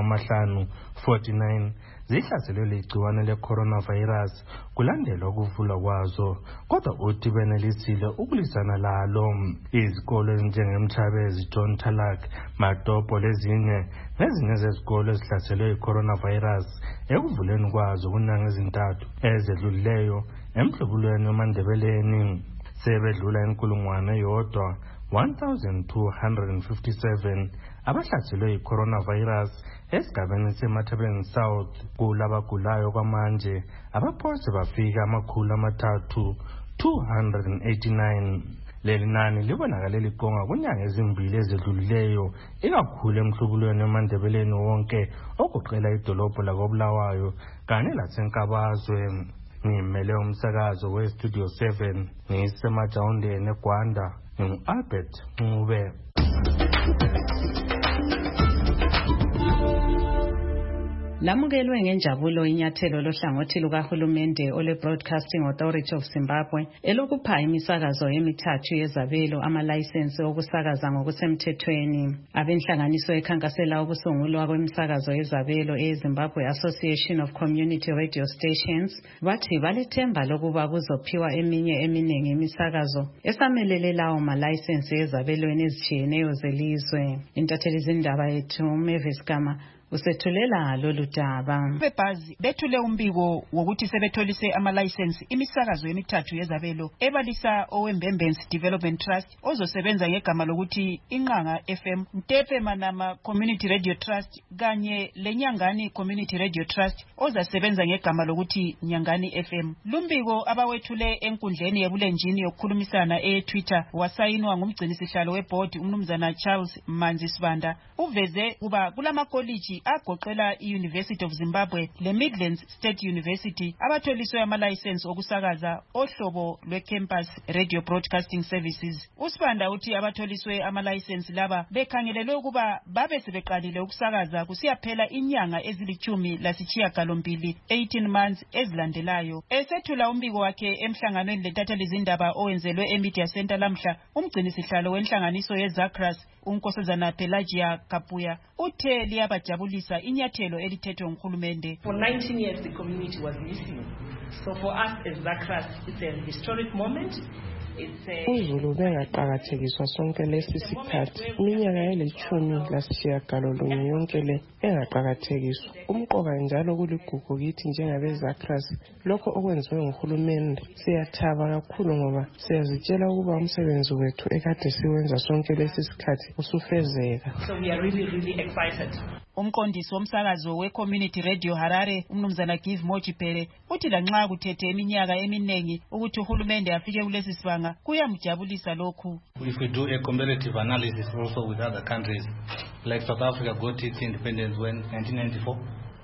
50 zihlaselwe ligciwane le-coronavirus kulandela ukuvulwa kwazo, kodwa uthi benelisile ukulwisana lalo. Izikolo ezinjengeMthabezi, John Talak, Matopo lezinye zezikolo ezihlaselwe yi-coronavirus ekuvuleni kwazo kunyanga ezintathu ezedlulileyo emhlubulweni wemandebeleni sebedlula 1,257 abahlaselwe yi-coronavirus esigabeni seMathabeni South. Kulabagulayo kwamanje abaphose bafika 389. Leli nani libonakale liqonga kunyanga ezimbili ezedlulileyo ikakhulu emhlubulweni wemandebeleni wonke okuqela idolobho lakoBulawayo kanye laseNkabazwe. Ngimele umsakazo weStudio 7 ngisemajawundeni eGwanda ngingu-Albert Ncube. Lamukelwe ngenjabulo inyathelo lohlangothi lukahulumende ole Broadcasting Authority of Zimbabwe elokupha imisakazo emithathu yezabelo amalayisensi okusakaza ngokusemthethweni. Abenhlanganiso ekhankasela ukusungulwa kwemisakazo yezabelo eZimbabwe Association of Community Radio Stations bathi balethemba lokuba kuzophiwa eminye eminingi imisakazo esamelele lawo malayisensi ezabelweni ezitshiyeneyo zelizwe. Intatheli zindaba yethu Mavis Gama usethulela lolu daba. Bebhazi bethule umbiko wokuthi sebetholise amalayisensi imisakazo emithathu yezabelo ebalisa owembembensi Development Trust ozosebenza ngegama lokuthi Inqanga FM, Mtepe Manama Community Radio Trust kanye leNyangani Community Radio Trust ozasebenza ngegama lokuthi Nyangani FM. Lumbiko abawethule enkundleni yebulenjini yokukhulumisana eTwitter wasayinwa ngumgcinisihlalo weboard umnumzana Charles Manzi Sibanda uveze kuba kulamakoliji agoqela iUniversity of Zimbabwe le Midlands State University abatholiswe amalayisensi okusakaza ohlobo lwecampus radio broadcasting services. Usibanda uthi abatholiswe amalayisensi laba bekhangelelwe ukuba babe sebeqalile ukusakaza kusiyaphela inyanga ezili-18 18 months ezilandelayo. Esethula umbiko wakhe emhlanganweni lentatheli zindaba owenzelwe eMedia Center lamhla, umgcinisihlalo wenhlanganiso yeZakras uNkosazana Pelagia Kapuya uthe liyabajabulisa inyathelo elithethwe nguhulumende. For 19 years the community was missing. So for us as Zakras it's a historic moment. uZulu bengaqakathekiswa sonke lesi sikhathi iminyaka ye-18 yonke le engaqakathekiswa. Umqoka njalo kuligugu kithi njengabezakras lokho okwenziwe nguhulumende. Siyathaba kakhulu ngoba siyazitshela ukuba umsebenzi wethu ekade siwenza sonke lesi sikhathi usufezeka. So we are really excited. Umqondisi womsakazo we-Community Radio Harare umnumzana Give Mojipere uthi lanxa kuthethe iminyaka eminengi ukuthi uhulumende afike kulesi sibanga kuyamjabulisa lokhu. If we do a comparative analysis also with other countries, like South Africa got its independence when 1994.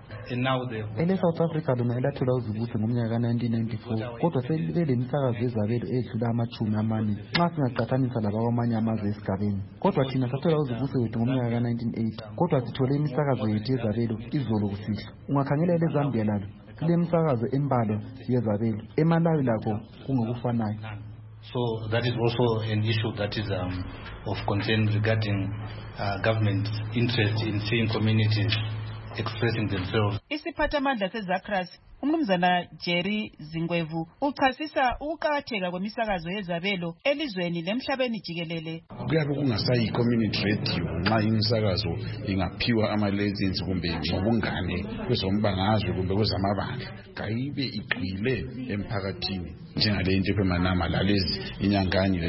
South Africa lumele athola uzibuso ngomnyaka ka-1994 kodwa selibele imisakazo yezabelo edlula 40 nxa singaqathanisa laba kwamanye amazwe esigabeni. Kodwa thina sathola uzibuso wethu ngomnyaka ka-1980 kodwa sithole imisakazo yethu yezabelo izolo kusihlwa. Ungakhangela eleZambia lalo lilemisakazo embalwa yezabelo, eMalawi lakho kungokufanayo. So that is also an issue that is of concern regarding government interest in seeing communities expressing themselves. isiphathamandla seZACRAS umnumzana Jerry Zingwevu uchasisa ukuqakatheka kwemisakazo yezabelo elizweni lemhlabeni jikelele. Kuyabe kungasayi community radio nxa imisakazo ingaphiwa ama-license kumbe ngobungane kwezombangazwe kumbe kwezamabandla kayibe igxile emphakathini njengale nto emanama lalezi inyanganye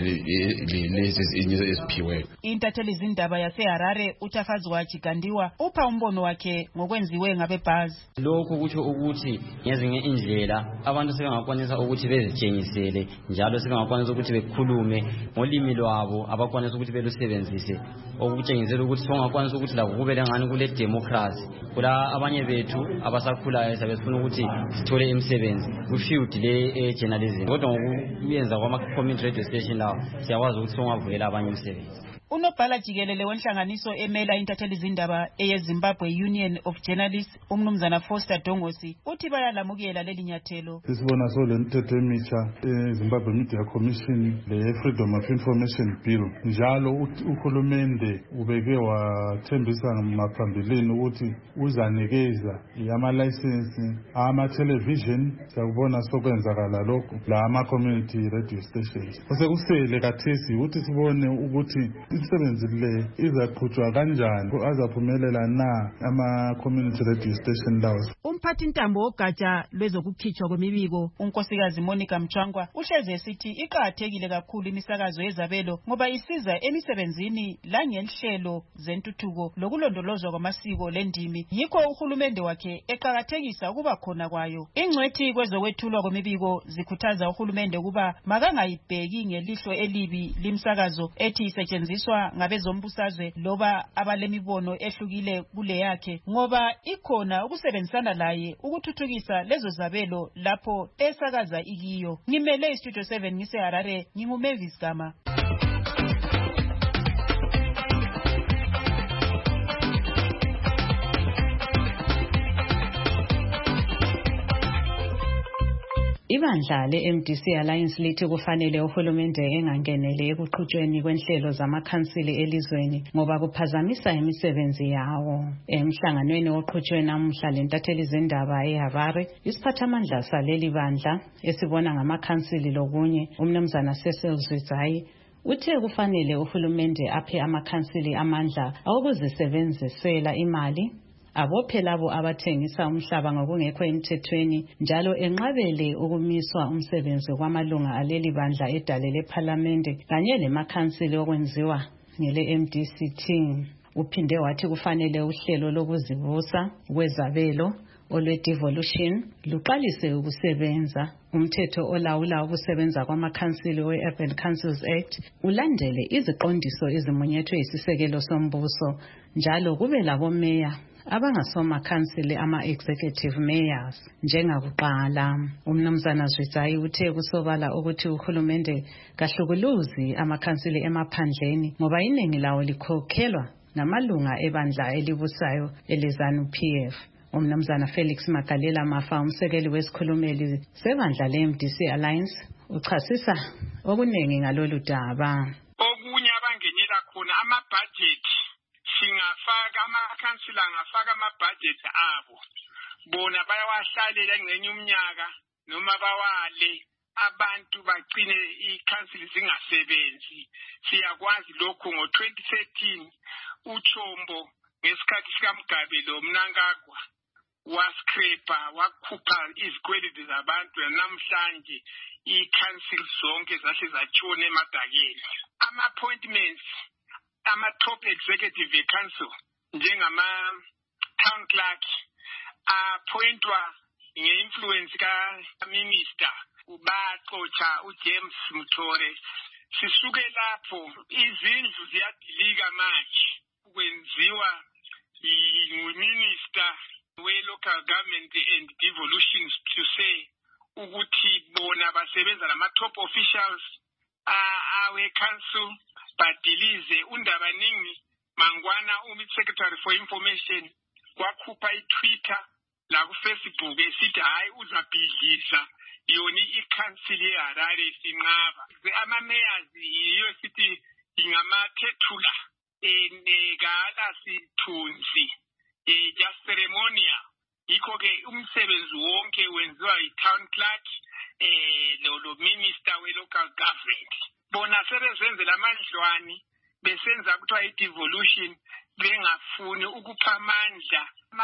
lezi eziphiweyo. Intatheli zindaba yaseHarare uTafazwa Chigandiwa upha umbono wakhe ngokwenziwe ngabebhazi. Lokho kutsho ukuthi ngezinye indlela abantu sebengakwanisa ukuthi bezitshengisele njalo sebengakwanisa ukuthi bekhulume ngolimi lwabo abakwanisa ukuthi belusebenzise okutshengisela ukuthi songakwanisa ukuthi labo kube lengani kule democracy kula abanye bethu abasakhulayo sabefuna ukuthi sithole imisebenzi ku-field le journalism kodwa ngokuyenza kwama-community radio station lawo siyakwazi ukuthi songavuyela abanye imisebenzi. Unobhala jikelele wenhlanganiso emela intatheli zindaba eyeZimbabwe Union of Journalists umnumzana Foster Dongosi uthi bayalamukela leli nyathelo. Sisibona solemithetho emitsha eZimbabwe Media Commission le-Freedom of Information Bill njalo uhulumende ubeke wathembisa ngaphambilini ukuthi uzanikeza ama-license ama-television sakubona sokwenzakala lokho la ama-community radio stations. Osekusele kathesi ukuthi sibone ukuthi imisebenzi le izaqhutshwa kanjani azaphumelela na ama-community radio station lawo. Umphathi ntambo ogatsha lwezokukhitshwa kwemibiko unkosikazi Monica Mchangwa uhleze esithi iqakathekile kakhulu imisakazo yezabelo ngoba isiza emisebenzini langenhlelo zentuthuko lokulondolozwa kwamasiko lendimi yikho uhulumende wakhe eqakathekisa ukuba khona kwayo. Ingcwethi kwezokwethulwa kwemibiko zikhuthaza uhulumende ukuba makangayibheki ngelihlo elibi limsakazo ethi isetshenziswa ngabezombusazwe loba abalemibono ehlukile kule yakhe ngoba ikhona ukusebenzisana laye ukuthuthukisa lezo zabelo lapho esakaza ikiyo. Ngimele iStudio 7 ngiseHarare nginguMavis Gama. Ibandla le-MDC Alliance lithi kufanele uhulumende engangenele ekuqhutshweni kwenhlelo zamakhansili elizweni ngoba kuphazamisa imisebenzi yawo. Emhlanganweni oqhutshwe namuhla lentatheli zindaba eHarare, isiphathamandla saleli bandla esibona ngamakhansili lokunye umnumzana Cecil Zwitsayi uthe kufanele uhulumende aphe amakhansili amandla awokuzisebenzisela imali abophe labo abathengisa umhlaba ngokungekho emthethweni njalo enqabele ukumiswa umsebenzi kwamalunga aleli bandla edale lePhalamende kanye lemakhansili okwenziwa ngele MDCT. Uphinde wathi kufanele uhlelo lokuzibusa kwezabelo olwe-devolution luqalise ukusebenza. Umthetho olawula ukusebenza kwamakhansili we-Urban Councils Act ulandele iziqondiso ezimunyethwe yisisekelo sombuso njalo kube labomeya abangasomakhansili ama-executive mayors njengakuqala. Umnumzana Zwitsayi uthe kusobala ukuthi uhulumende kahlukuluzi amakhansili emaphandleni ngoba iningi lawo likhokhelwa namalunga ebandla elibusayo eleZANU-PF. Umnumzana Felix Magalela Mafa umsekeli wesikhulumeli sebandla le-MDC Alliance uchasisa okuningi ngalolu daba. Okunye abangenela khona ama-budget singafaka amakhansila angafaka ama-budget abo bona bayawahlalela ngenye umnyaka noma bawale abantu bagcine ikhansili zingasebenzi. Siyakwazi lokho ngo-2013 uChombo ngesikhathi sikaMgabe lo Mnangagwa waskrepa wakhupha izikweleti zabantu namhlanje ikhansili zonke zahle zatshona emadakeni. Ama-appointments ama-top executive council njengama-town clerk appointwa nge-influence ka-minister baxotsha uJames Mthore. Sisuke lapho izindlu ziyadilika manje kwenziwa yi-minister we-local government and devolution to say ukuthi bona basebenza nama-top officials awe-council badilize. uNdabaningi Mangwana secretary for information wakhupha i-Twitter la ku-Facebook esithi hayi uzabhidliza yona ikhansili yeHarare sinqaba. Ama-mayors yiyo sithi ingamathethula negala sithunzi just ceremonial yikho-ke umsebenzi wonke wenziwa yi-town clerk lo minister we-local government. Bona sebezenzela amandlwane besenza kuthiwa i-devolution bengafuni ukupha amandla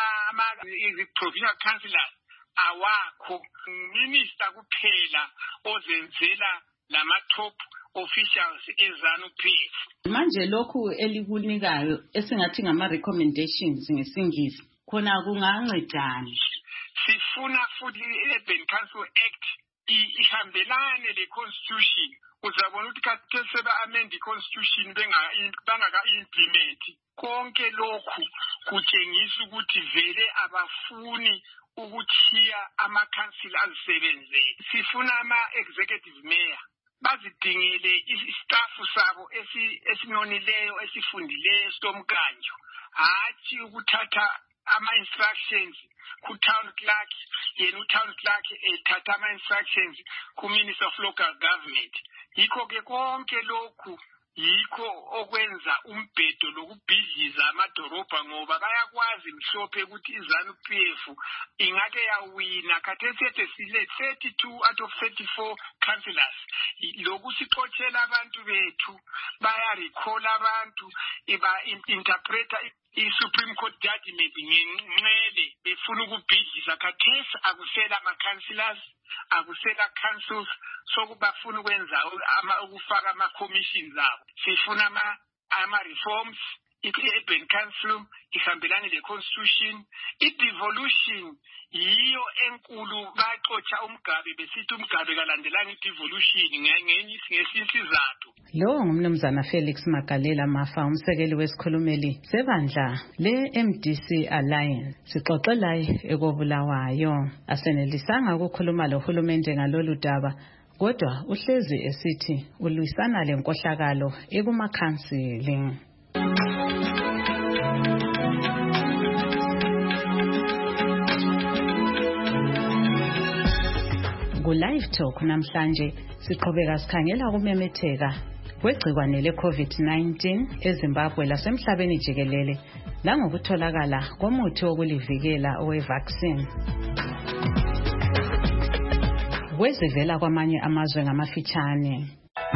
provincial councillors awakho. Minister kuphela ozenzela lama-top officials eZANU-PF. Manje lokhu elikunikayo esingathi ngama-recommendations ngesingisi khona kungancedani. Sifuna futhi i-Urban Council Act ihambelane le-constitution. Uzabona ukuthi kade seba-amend i-constitution bangaka-implement. Konke lokhu kutshengisa ukuthi vele abafuni ukuthiya ama-council azisebenzele. Sifuna ama-executive mayor bazidingele istafu sabo esinonileyo esifundileyo somkanyo, hathi ukuthatha ama-instructions ku-town clerk, yena u-town clerk ethatha ama-instructions ku-Minister of Local Government. Yikho-ke konke lokhu yikho okwenza umbhedo lokubhidliza amadorobha, ngoba bayakwazi mhlophe ukuthi iZANU-PF ingake yawina khathesi sile 32 out of 34 councillors. Lokhu sixothela abantu bethu, bayarecall abantu, iba-interpreta i-Supreme Court judgment ngenxele befuna ukubhidliza. Khathesi akusela ama-councillors, akusela councils, sokubafuna ukwenza ukufaka ama-commissions abo. Sifuna ama-reforms, i-Urban Council ihambelane le-constitution. I-devolution yiyo enkulu, baxotsha uMgabe besithi uMgabe kalandelanga i-devolution ngesizathu. Lo ngumnumzana Felix Magalela Mafa, umsekeli wesikhulumeli sebandla le-MDC Alliance. Sixoxe laye ekobulawayo. Asenelisanga ukukhuluma lohulumende ngalolu daba, kodwa uhlezi esithi ulwisana lenkohlakalo ekumakhansili. Ku-Live Talk namhlanje siqhubeka sikhangela ukumemetheka kwegcikwane le-COVID-19 eZimbabwe lasemhlabeni jikelele langokutholakala komuthi wokulivikela owe-vaccine. Kwezivela kwamanye amazwe ngamafitshane.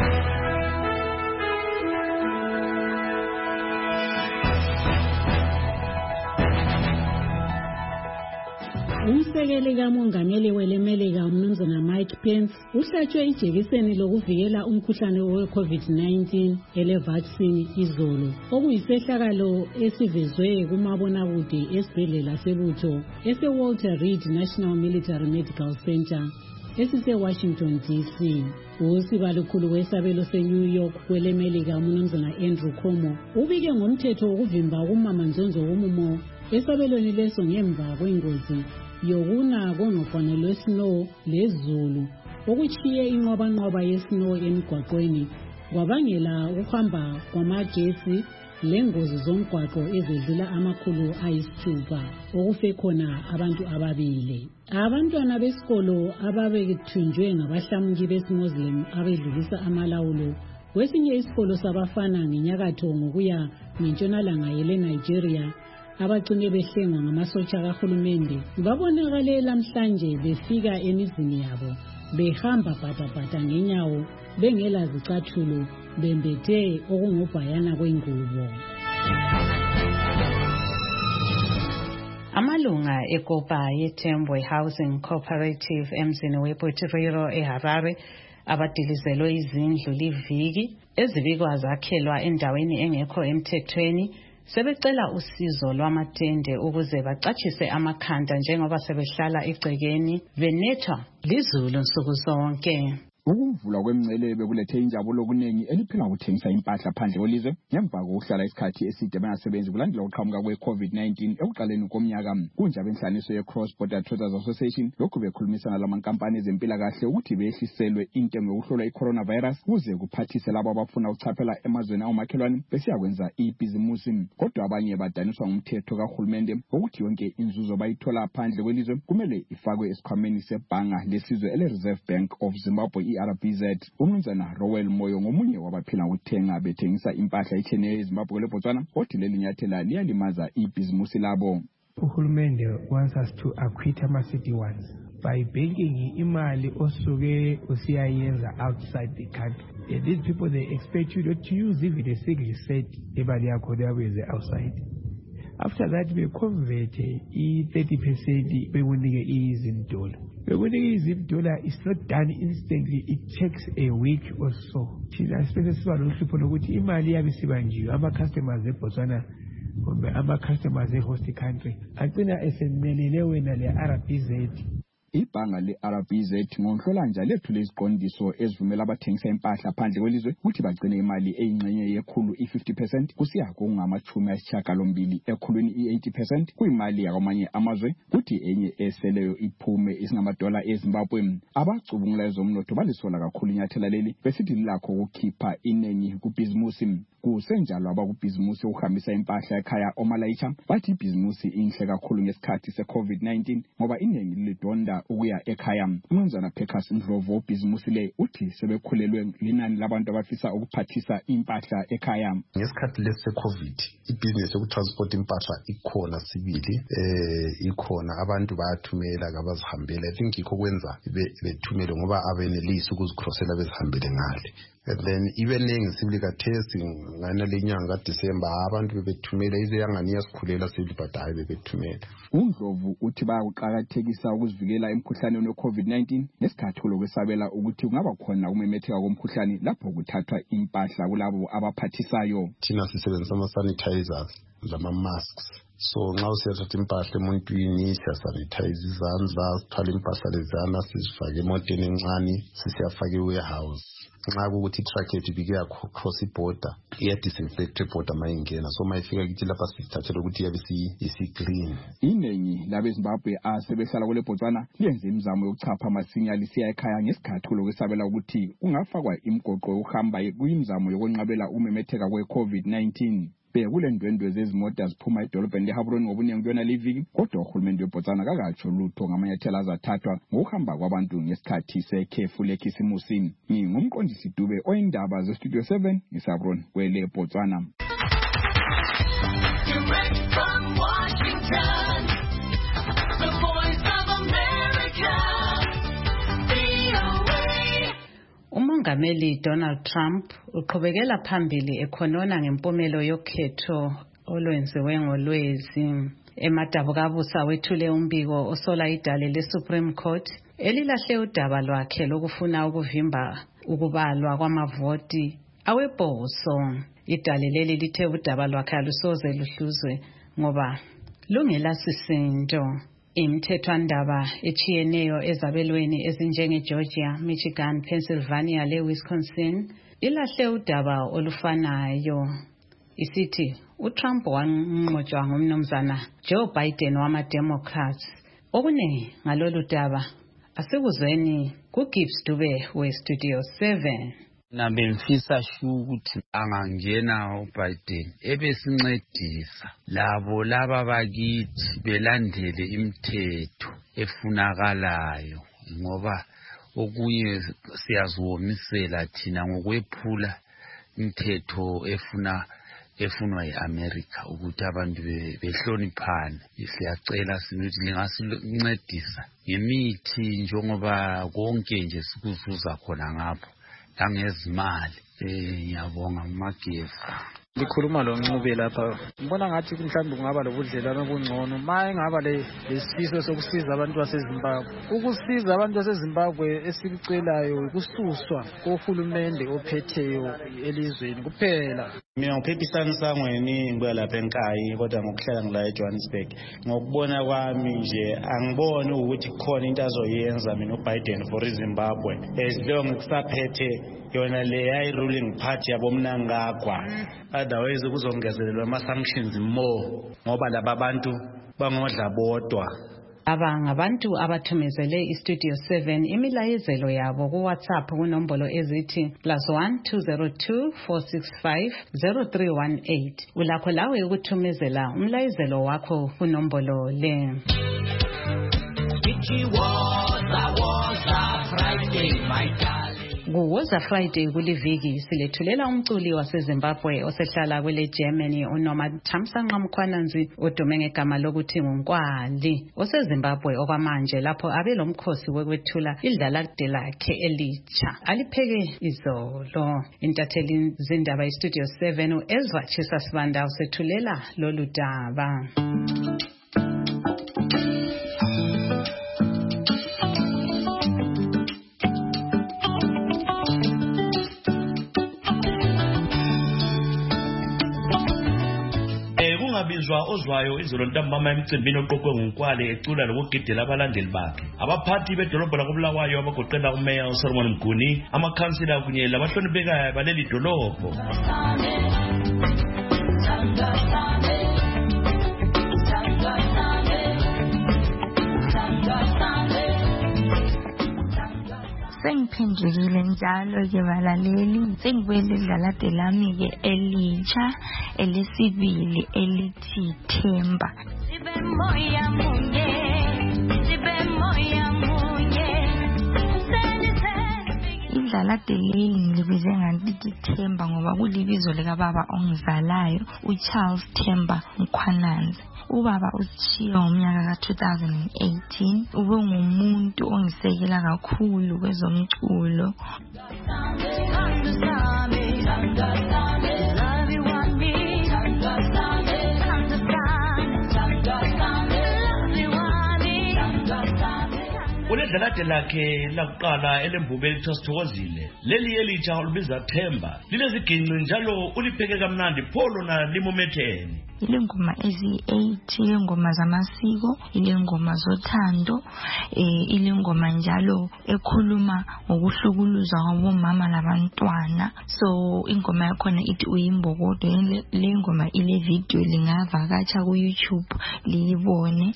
Umsekeli kamongameli welemelika umnumzana Mike Pence uhlatshwe ijekiseni lokuvikela umkhuhlane we-COVID-19 ele-vaccine izolo, okuyisehlakalo esivezwe kumabonakude esibhedlela sebutho ese-Walter Reed National Military Medical Center esise-Washington DC. Usibalukhulu wesabelo se-New York kwelemelika umnumzana Andrew Cuomo ubike ngomthetho wokuvimba ukumamanzonzo womumo esabelweni leso ngemva kwengozi yokuna konogwane lwesnow lezulu okuchiye inqobanqoba yesnow emigwaqweni kwabangela ukuhamba kwamagesi lengozi zomgwaqo ezedlula amakhulu ayisithupha okufe khona abantu ababili. Abantwana besikolo ababethunjwe ngabahlamuki besimuslim abedlulisa amalawulo kwesinye isikolo sabafana ngenyakatho ngokuya ngentshonalanga yele-Nigeria abagcine behlengwa ngamasotsha kahulumende babonakale lamhlanje befika emizini yabo behamba bhatabhata ngenyawo bengela zicathulo bembethe okungubhayana kwengubo. Amalunga ekopa yeTembwe Housing Cooperative emzini weButiriro eHarare abadilizelwe izindlu liviki ezibikwa zakhelwa endaweni engekho emthethweni sebecela usizo lwamatende ukuze bacatshise amakhanda njengoba sebehlala egcekeni benethwa lizulu nsuku zonke. Ukuvulwa kwemncelebe kulethe injabulo kuningi eliphila ukuthengisa impahla phandle kwelizwe ngemva kokuhlala isikhathi eside bengasebenzi kulandela ukuqhamuka kwe-COVID-19 ekuqaleni komnyaka. Kunja benhlanganiso ye-Cross Border Traders Association lokhu bekhulumisana lamankampani ezempilakahle ukuthi behliselwe intengo yokuhlola i-coronavirus ukuze kuphathise labo abafuna ukuchaphela emazweni awomakhelwane besiyakwenza ibhizimusi. Kodwa abanye badaniswa ngumthetho kahulumende ukuthi yonke inzuzo bayithola phandle kwelizwe kumele ifakwe esikhwameni sebhanga lesizwe ele-Reserve Bank of Zimbabwe RBZ. Umnumzana Rowell Moyo ngomunye wabaphila ukuthenga bethengisa impahla ethene eZimbabwe leBotswana othi leli nyathela liyalimaza ibhizimusi labo. uhulumende wants us to acquit ama-city ones by banking imali osuke usiyayenza outside the country. These people, they expect you not to use even a single cent imali yakho leyabuyenze outside. After that, we convert i-30% bekunike $10. Bekunike $10, it's not done instantly. It takes a week or so. Thina sibese siba lohlupho lokuthi imali yabe sibanjiwe ama-customers eBotswana kumbe ama-customers e-host country agcina esemelele wena le-RBZ. Ibhanga le-RBZ ngoNhlolanja lethule iziqondiso ezivumela abathengisa impahla phandle kwelizwe ukuthi bagcine imali eyingxenye yekhulu i-50% kusiya kungama-80% ekhulwini i-80% kuyimali yakwamanye amazwe kuthi enye eseleyo iphume isingamadola eZimbabwe. Abacubungula ezomnotho balisola kakhulu inyathela leli besithi lilakho ukukhipha inengi kubhizimusi. Kusenjalo abakubhizimusi ukuhambisa impahla ekhaya oMalaitsha bathi ibhizimusi inhle kakhulu ngesikhathi se-COVID-19 ngoba inengi lilidonda ukuya ekhaya. Umnumzana Pecas Ndlovu obhizimusi le uthi sebekhulelwe linani labantu abafisa ukuphathisa impahla ekhaya. Ngesikhathi lesi se-COVID ibhizinesi yokutransport impahla ikhona sibili, ikhona abantu bayathumela kabazihambela. I think yikho kwenza bethumele ngoba abenelisi ukuzikrosela bezihambele ngale. And then even ngisibika testing ngana lenyanga kaDisemba abantu bebethumela izeyangani yasikhulela silibhadayi bebethumela. uNdlovu uthi bayaqhakathekisa ukuzivikela emkhuhlaneni we-COVID-19 nesikhathi lokwesabela ukuthi kungaba khona ukumemetheka komkhuhlane lapho kuthathwa impahla kulabo abaphathisayo. Thina sisebenzisa ama-sanitizers lama-masks. So nxa usiyathatha impahla emuntwini siyasanitize izandla, sithwala impahla lezana sizifake emotweni encane sisiyafaka e-warehouse. Nxa kukuthi i-truck yethu ibike cross i-border iya-disinfect i-border mayingena, so mayifika kithi lapha sisithathela ukuthi yabe isi-clean. Inengi labeZimbabwe asebehlala kule Botswana lenze imizamo yokuchapha masinya lisiya ekhaya ngesikhathi lokwesabela ukuthi kungafakwa imigoqo yokuhamba kuyimizamo yokwenqabela umemetheka kwe-COVID-19. Bekule ndwendwe zezimota ziphuma edolobheni leHaburoni ngobunengi kuyona liviki, kodwa uhulumende weBotswana kakatsho lutho ngamanyathelo azathathwa ngokuhamba kwabantu ngesikhathi sekhefu lekhisimusi. Ngingumqondisi Dube oyindaba zeStudio 7 ngeHaburoni kwele Botswana. Direct from Washington, the Voice of America, VOA. Umongameli Donald Trump uqhubekela phambili ekhonona ngempumelo yokhetho olwenziwe ngoLwezi. Emadabukabusa wethule umbiko osola idale leSupreme Court elilahle udaba lwakhe lokufuna ukuvimba ukubalwa kwamavoti awebhoso. Idale leli lithe udaba lwakhe alusoze luhluzwe ngoba lungelasisindo. Imithethwandaba echiyeneyo ezabelweni ezinjenge Georgia, Michigan, Pennsylvania le-Wisconsin ilahle udaba olufanayo. Isithi uTrump wanqotshwa ngumnumzana Joe Biden wama-Democrats. Okune ngalolu daba asikuzweni kuGibbs Dube weStudio 7. Nabemfisa ukuthi angangena uBiden ebesincedisa labo laba bakithi belandele imithetho efunakalayo ngoba okunye siyaziwomisela thina ngokwephula imithetho efunwa yiAmerica ukuthi abantu behloniphane. Siyacela sinuthi lingasincedisa ngemithi njengoba konke nje sikuzuza khona ngapho angezimali. Ngiyabonga uMageza. Likhuluma lo Ncube lapha. Ngibona ngathi mhlawumbe kungaba lobudlelwano obungcono maye ngaba lesifiso sokusiza abantu baseZimbabwe. Ukusiza abantu baseZimbabwe esikucelayo ukususwa kohulumende ophetheyo elizweni kuphela. Mina ngiphepisana sangweni ngibuya lapha eNkayi kodwa ngokuhlala ngila eJohannesburg. Ngokubona kwami nje angiboni ukuthi khona into azoyenza mina uBiden for iZimbabwe. As long kusaphethe yona le yayi-ruling party yabomnangagwa. Otherwise kuzongezelelwa ama-sanctions more ngoba laba bantu bangodla bodwa. Aba ngabantu abathumezele iStudio 7 imilayezelo yabo kuWhatsApp kunombolo ezithi +1 202 465 0318. Ulakho lawe ukuthumezela umlayezelo wakho kunombolo le. Woza Friday kuliviki silethulela umculi waseZimbabwe osehlala kwele Germany uNomathamsanqa Mkhwananzi odume ngegama lokuthi nguNkwali oseZimbabwe okwamanje lapho abe lomkhosi wokwethula idlalade lakhe elitsha alipheke izolo. Intatheli zindaba iStudio 7 uEzra Chisasibanda usethulela lolu daba. Bizwa ozwayo izolo ntambama emcimbini oqoqwe nguNkwali ecula lokugidela abalandeli bakhe. Abaphathi bedolobho lakoBulawayo abagoqela uMeya uSolomon Mguni, amakhansila kunye labahloniphekayo baleli dolobho. Sengiphendukile njalo ke balaleli, sengibuyele idlalade lami ke elitsha elesibili elithi Themba. Sibe moya munye, sibe moya munye. Idlalade leli ngilibize ngathi Themba ngoba kulibizo lika baba ongizalayo uCharles Themba Mkhwananzi. Ubaba ushiye ngomnyaka ka2018 ube ngumuntu ongisekela kakhulu kwezomculo. Uledlalade lakhe lakuqala elemvume elithiwa Sithokozile. Leli elitsha olubiza Themba lineziginci njalo ulipheke kamnandi pho lona limumetheni. Ile ngoma ezi-8, ile ngoma zamasiko, ile ngoma zothando, ile ngoma njalo ekhuluma ngokuhlukuluzwa kwabomama labantwana. So ingoma yakhona ithi uyimbokodo. Le ngoma ile video lingavakatsha ku YouTube liyibone.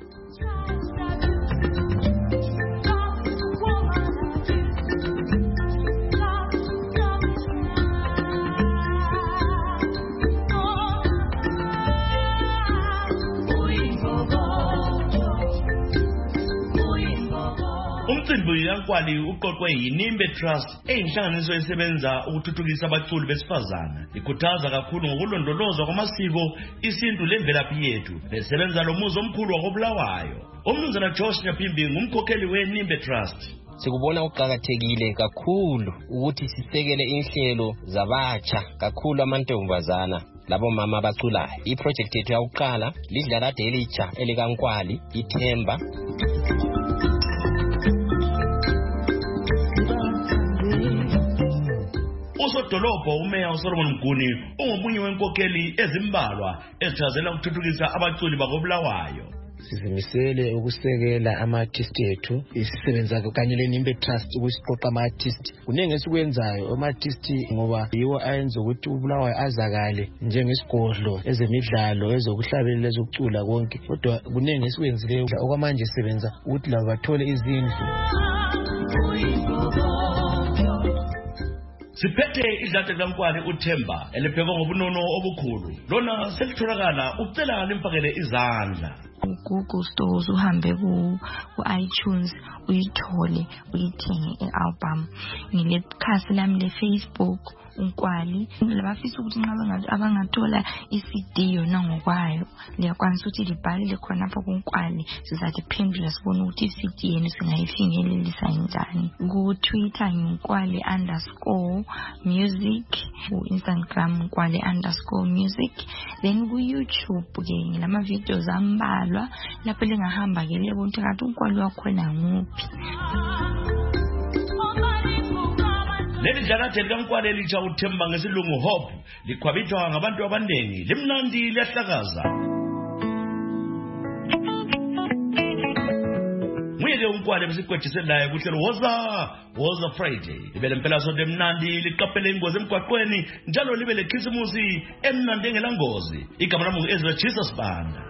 Umcimbi kaNkwali uqoqwe yiNimbe Trust eyinhlanganiso esebenza ukuthuthukisa abaculi besifazana. Ikhuthaza kakhulu ngokulondolozwa kwamasiko, isintu lemvelaphi yethu. Besebenza lomuzi omkhulu wakoBulawayo. Umnumzana Josh Nyaphimbi ngumkhokheli weNimbe Trust. Sikubona uqhakathekile kakhulu ukuthi sisekele inhlelo zabatsha kakhulu amantombazana labo mama abaculayo. Iproject yethu yakuqala lidlalade elitsha elikaNkwali iThemba. Usodolobho uMeya uSolomon Mguni ungomunye wenkokheli ezimbalwa ezithazela ukuthuthukisa abaculi bakoBulawayo. Sizimisele ukusekela ama-artist ethu, isisebenza kanye leNimbe Trust ukusiqoqa ama-artist. Kuningi esikwenzayo ama-artist ngoba yiwo ayenza ukuthi uBulawayo azakale njengesigodlo ezemidlalo, ezokuhlabelela, ezokucula konke. Kodwa kuningi esikwenzileyo okwamanje sisebenza ukuthi labo bathole izindlu. Siphethe idlade kaNkwali uThemba eliphekwe ngobunono obukhulu. Lona selitholakala ucela nimfakele izandla. Google stores uhambe ku-iTunes uyithole uyithenge i-album. Ngile khasi lami le-Facebook uNkwali. Labafisa ukuthi nxa abangathola i-CD yona ngokwayo liyakwanisa ukuthi libhalile khona apha kuNkwali, sizathi phendula sibone ukuthi i-CD yenu singayifinyelelisa njani. Ku-Twitter ngiNkwali_music, ku-Instagram Nkwali_music, then ku-YouTube ke ngilama videos ambalwa lapho lingahamba ke lebona ukuthi kanti uNkwali wakhona nguphi. Leli dlalade likaNkwali elitsha uThemba ngesilungu Hope likhwabithwa ngabantu abaningi, limnandi liyahlakaza. Nguyeke uNkwali besigwejiselayo kuhlelo Woza Friday. Libe lempela sonto emnandi, liqaphele ingozi emgwaqweni, njalo libe lekhisimusi emnandi engelangozi. Igama lami ngu-Ezra Chisasibanda.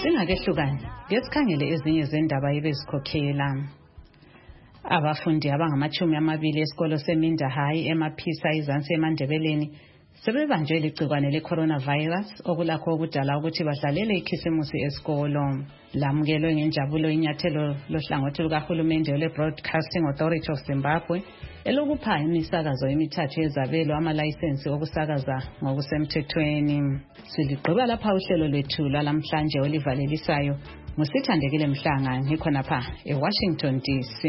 Singakehlukani, ngesikhangele ezinye zendaba ebezikhokhela. Abafundi abangama-20 esikolo seMinda High eMaphisa izansi eMandebeleni sebebanjwe ligcikwane le-coronavirus okulakho okudala ukuthi badlalele ikhisimusi esikolo. Lamukelwe ngenjabulo inyathelo lohlangothi lukahulumende ole-Broadcasting Authority of Zimbabwe elokupha imisakazo emithathu yezabelo amalayisensi okusakaza ngokusemthethweni. Siligqiba lapha uhlelo lwethu lwalamhlanje olivalelisayo. Musithandekile Mhlanga ngikhonapha eWashington DC.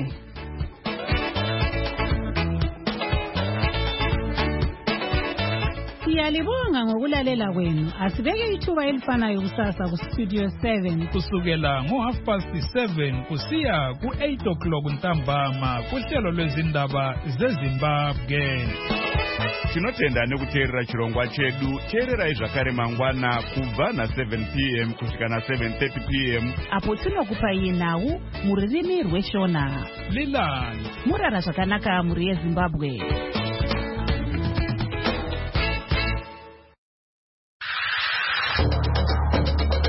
Siyalibonga ngokulalela kwenu. Asibeke ithuba elifanayo kusasa ku Studio 7 kusukela ngo7:30 kusiya ku8 ntambama kuhlelo lwezindaba zeZimbabwe. Tinotenda nekuteerera chirongwa chedu. Teererai zvakare mangwana kubva na7 p.m. kusvika na7:30 p.m. apo tinokupai nhau mururimi rweShona. Lilani murara zvakanaka muri yeZimbabwe.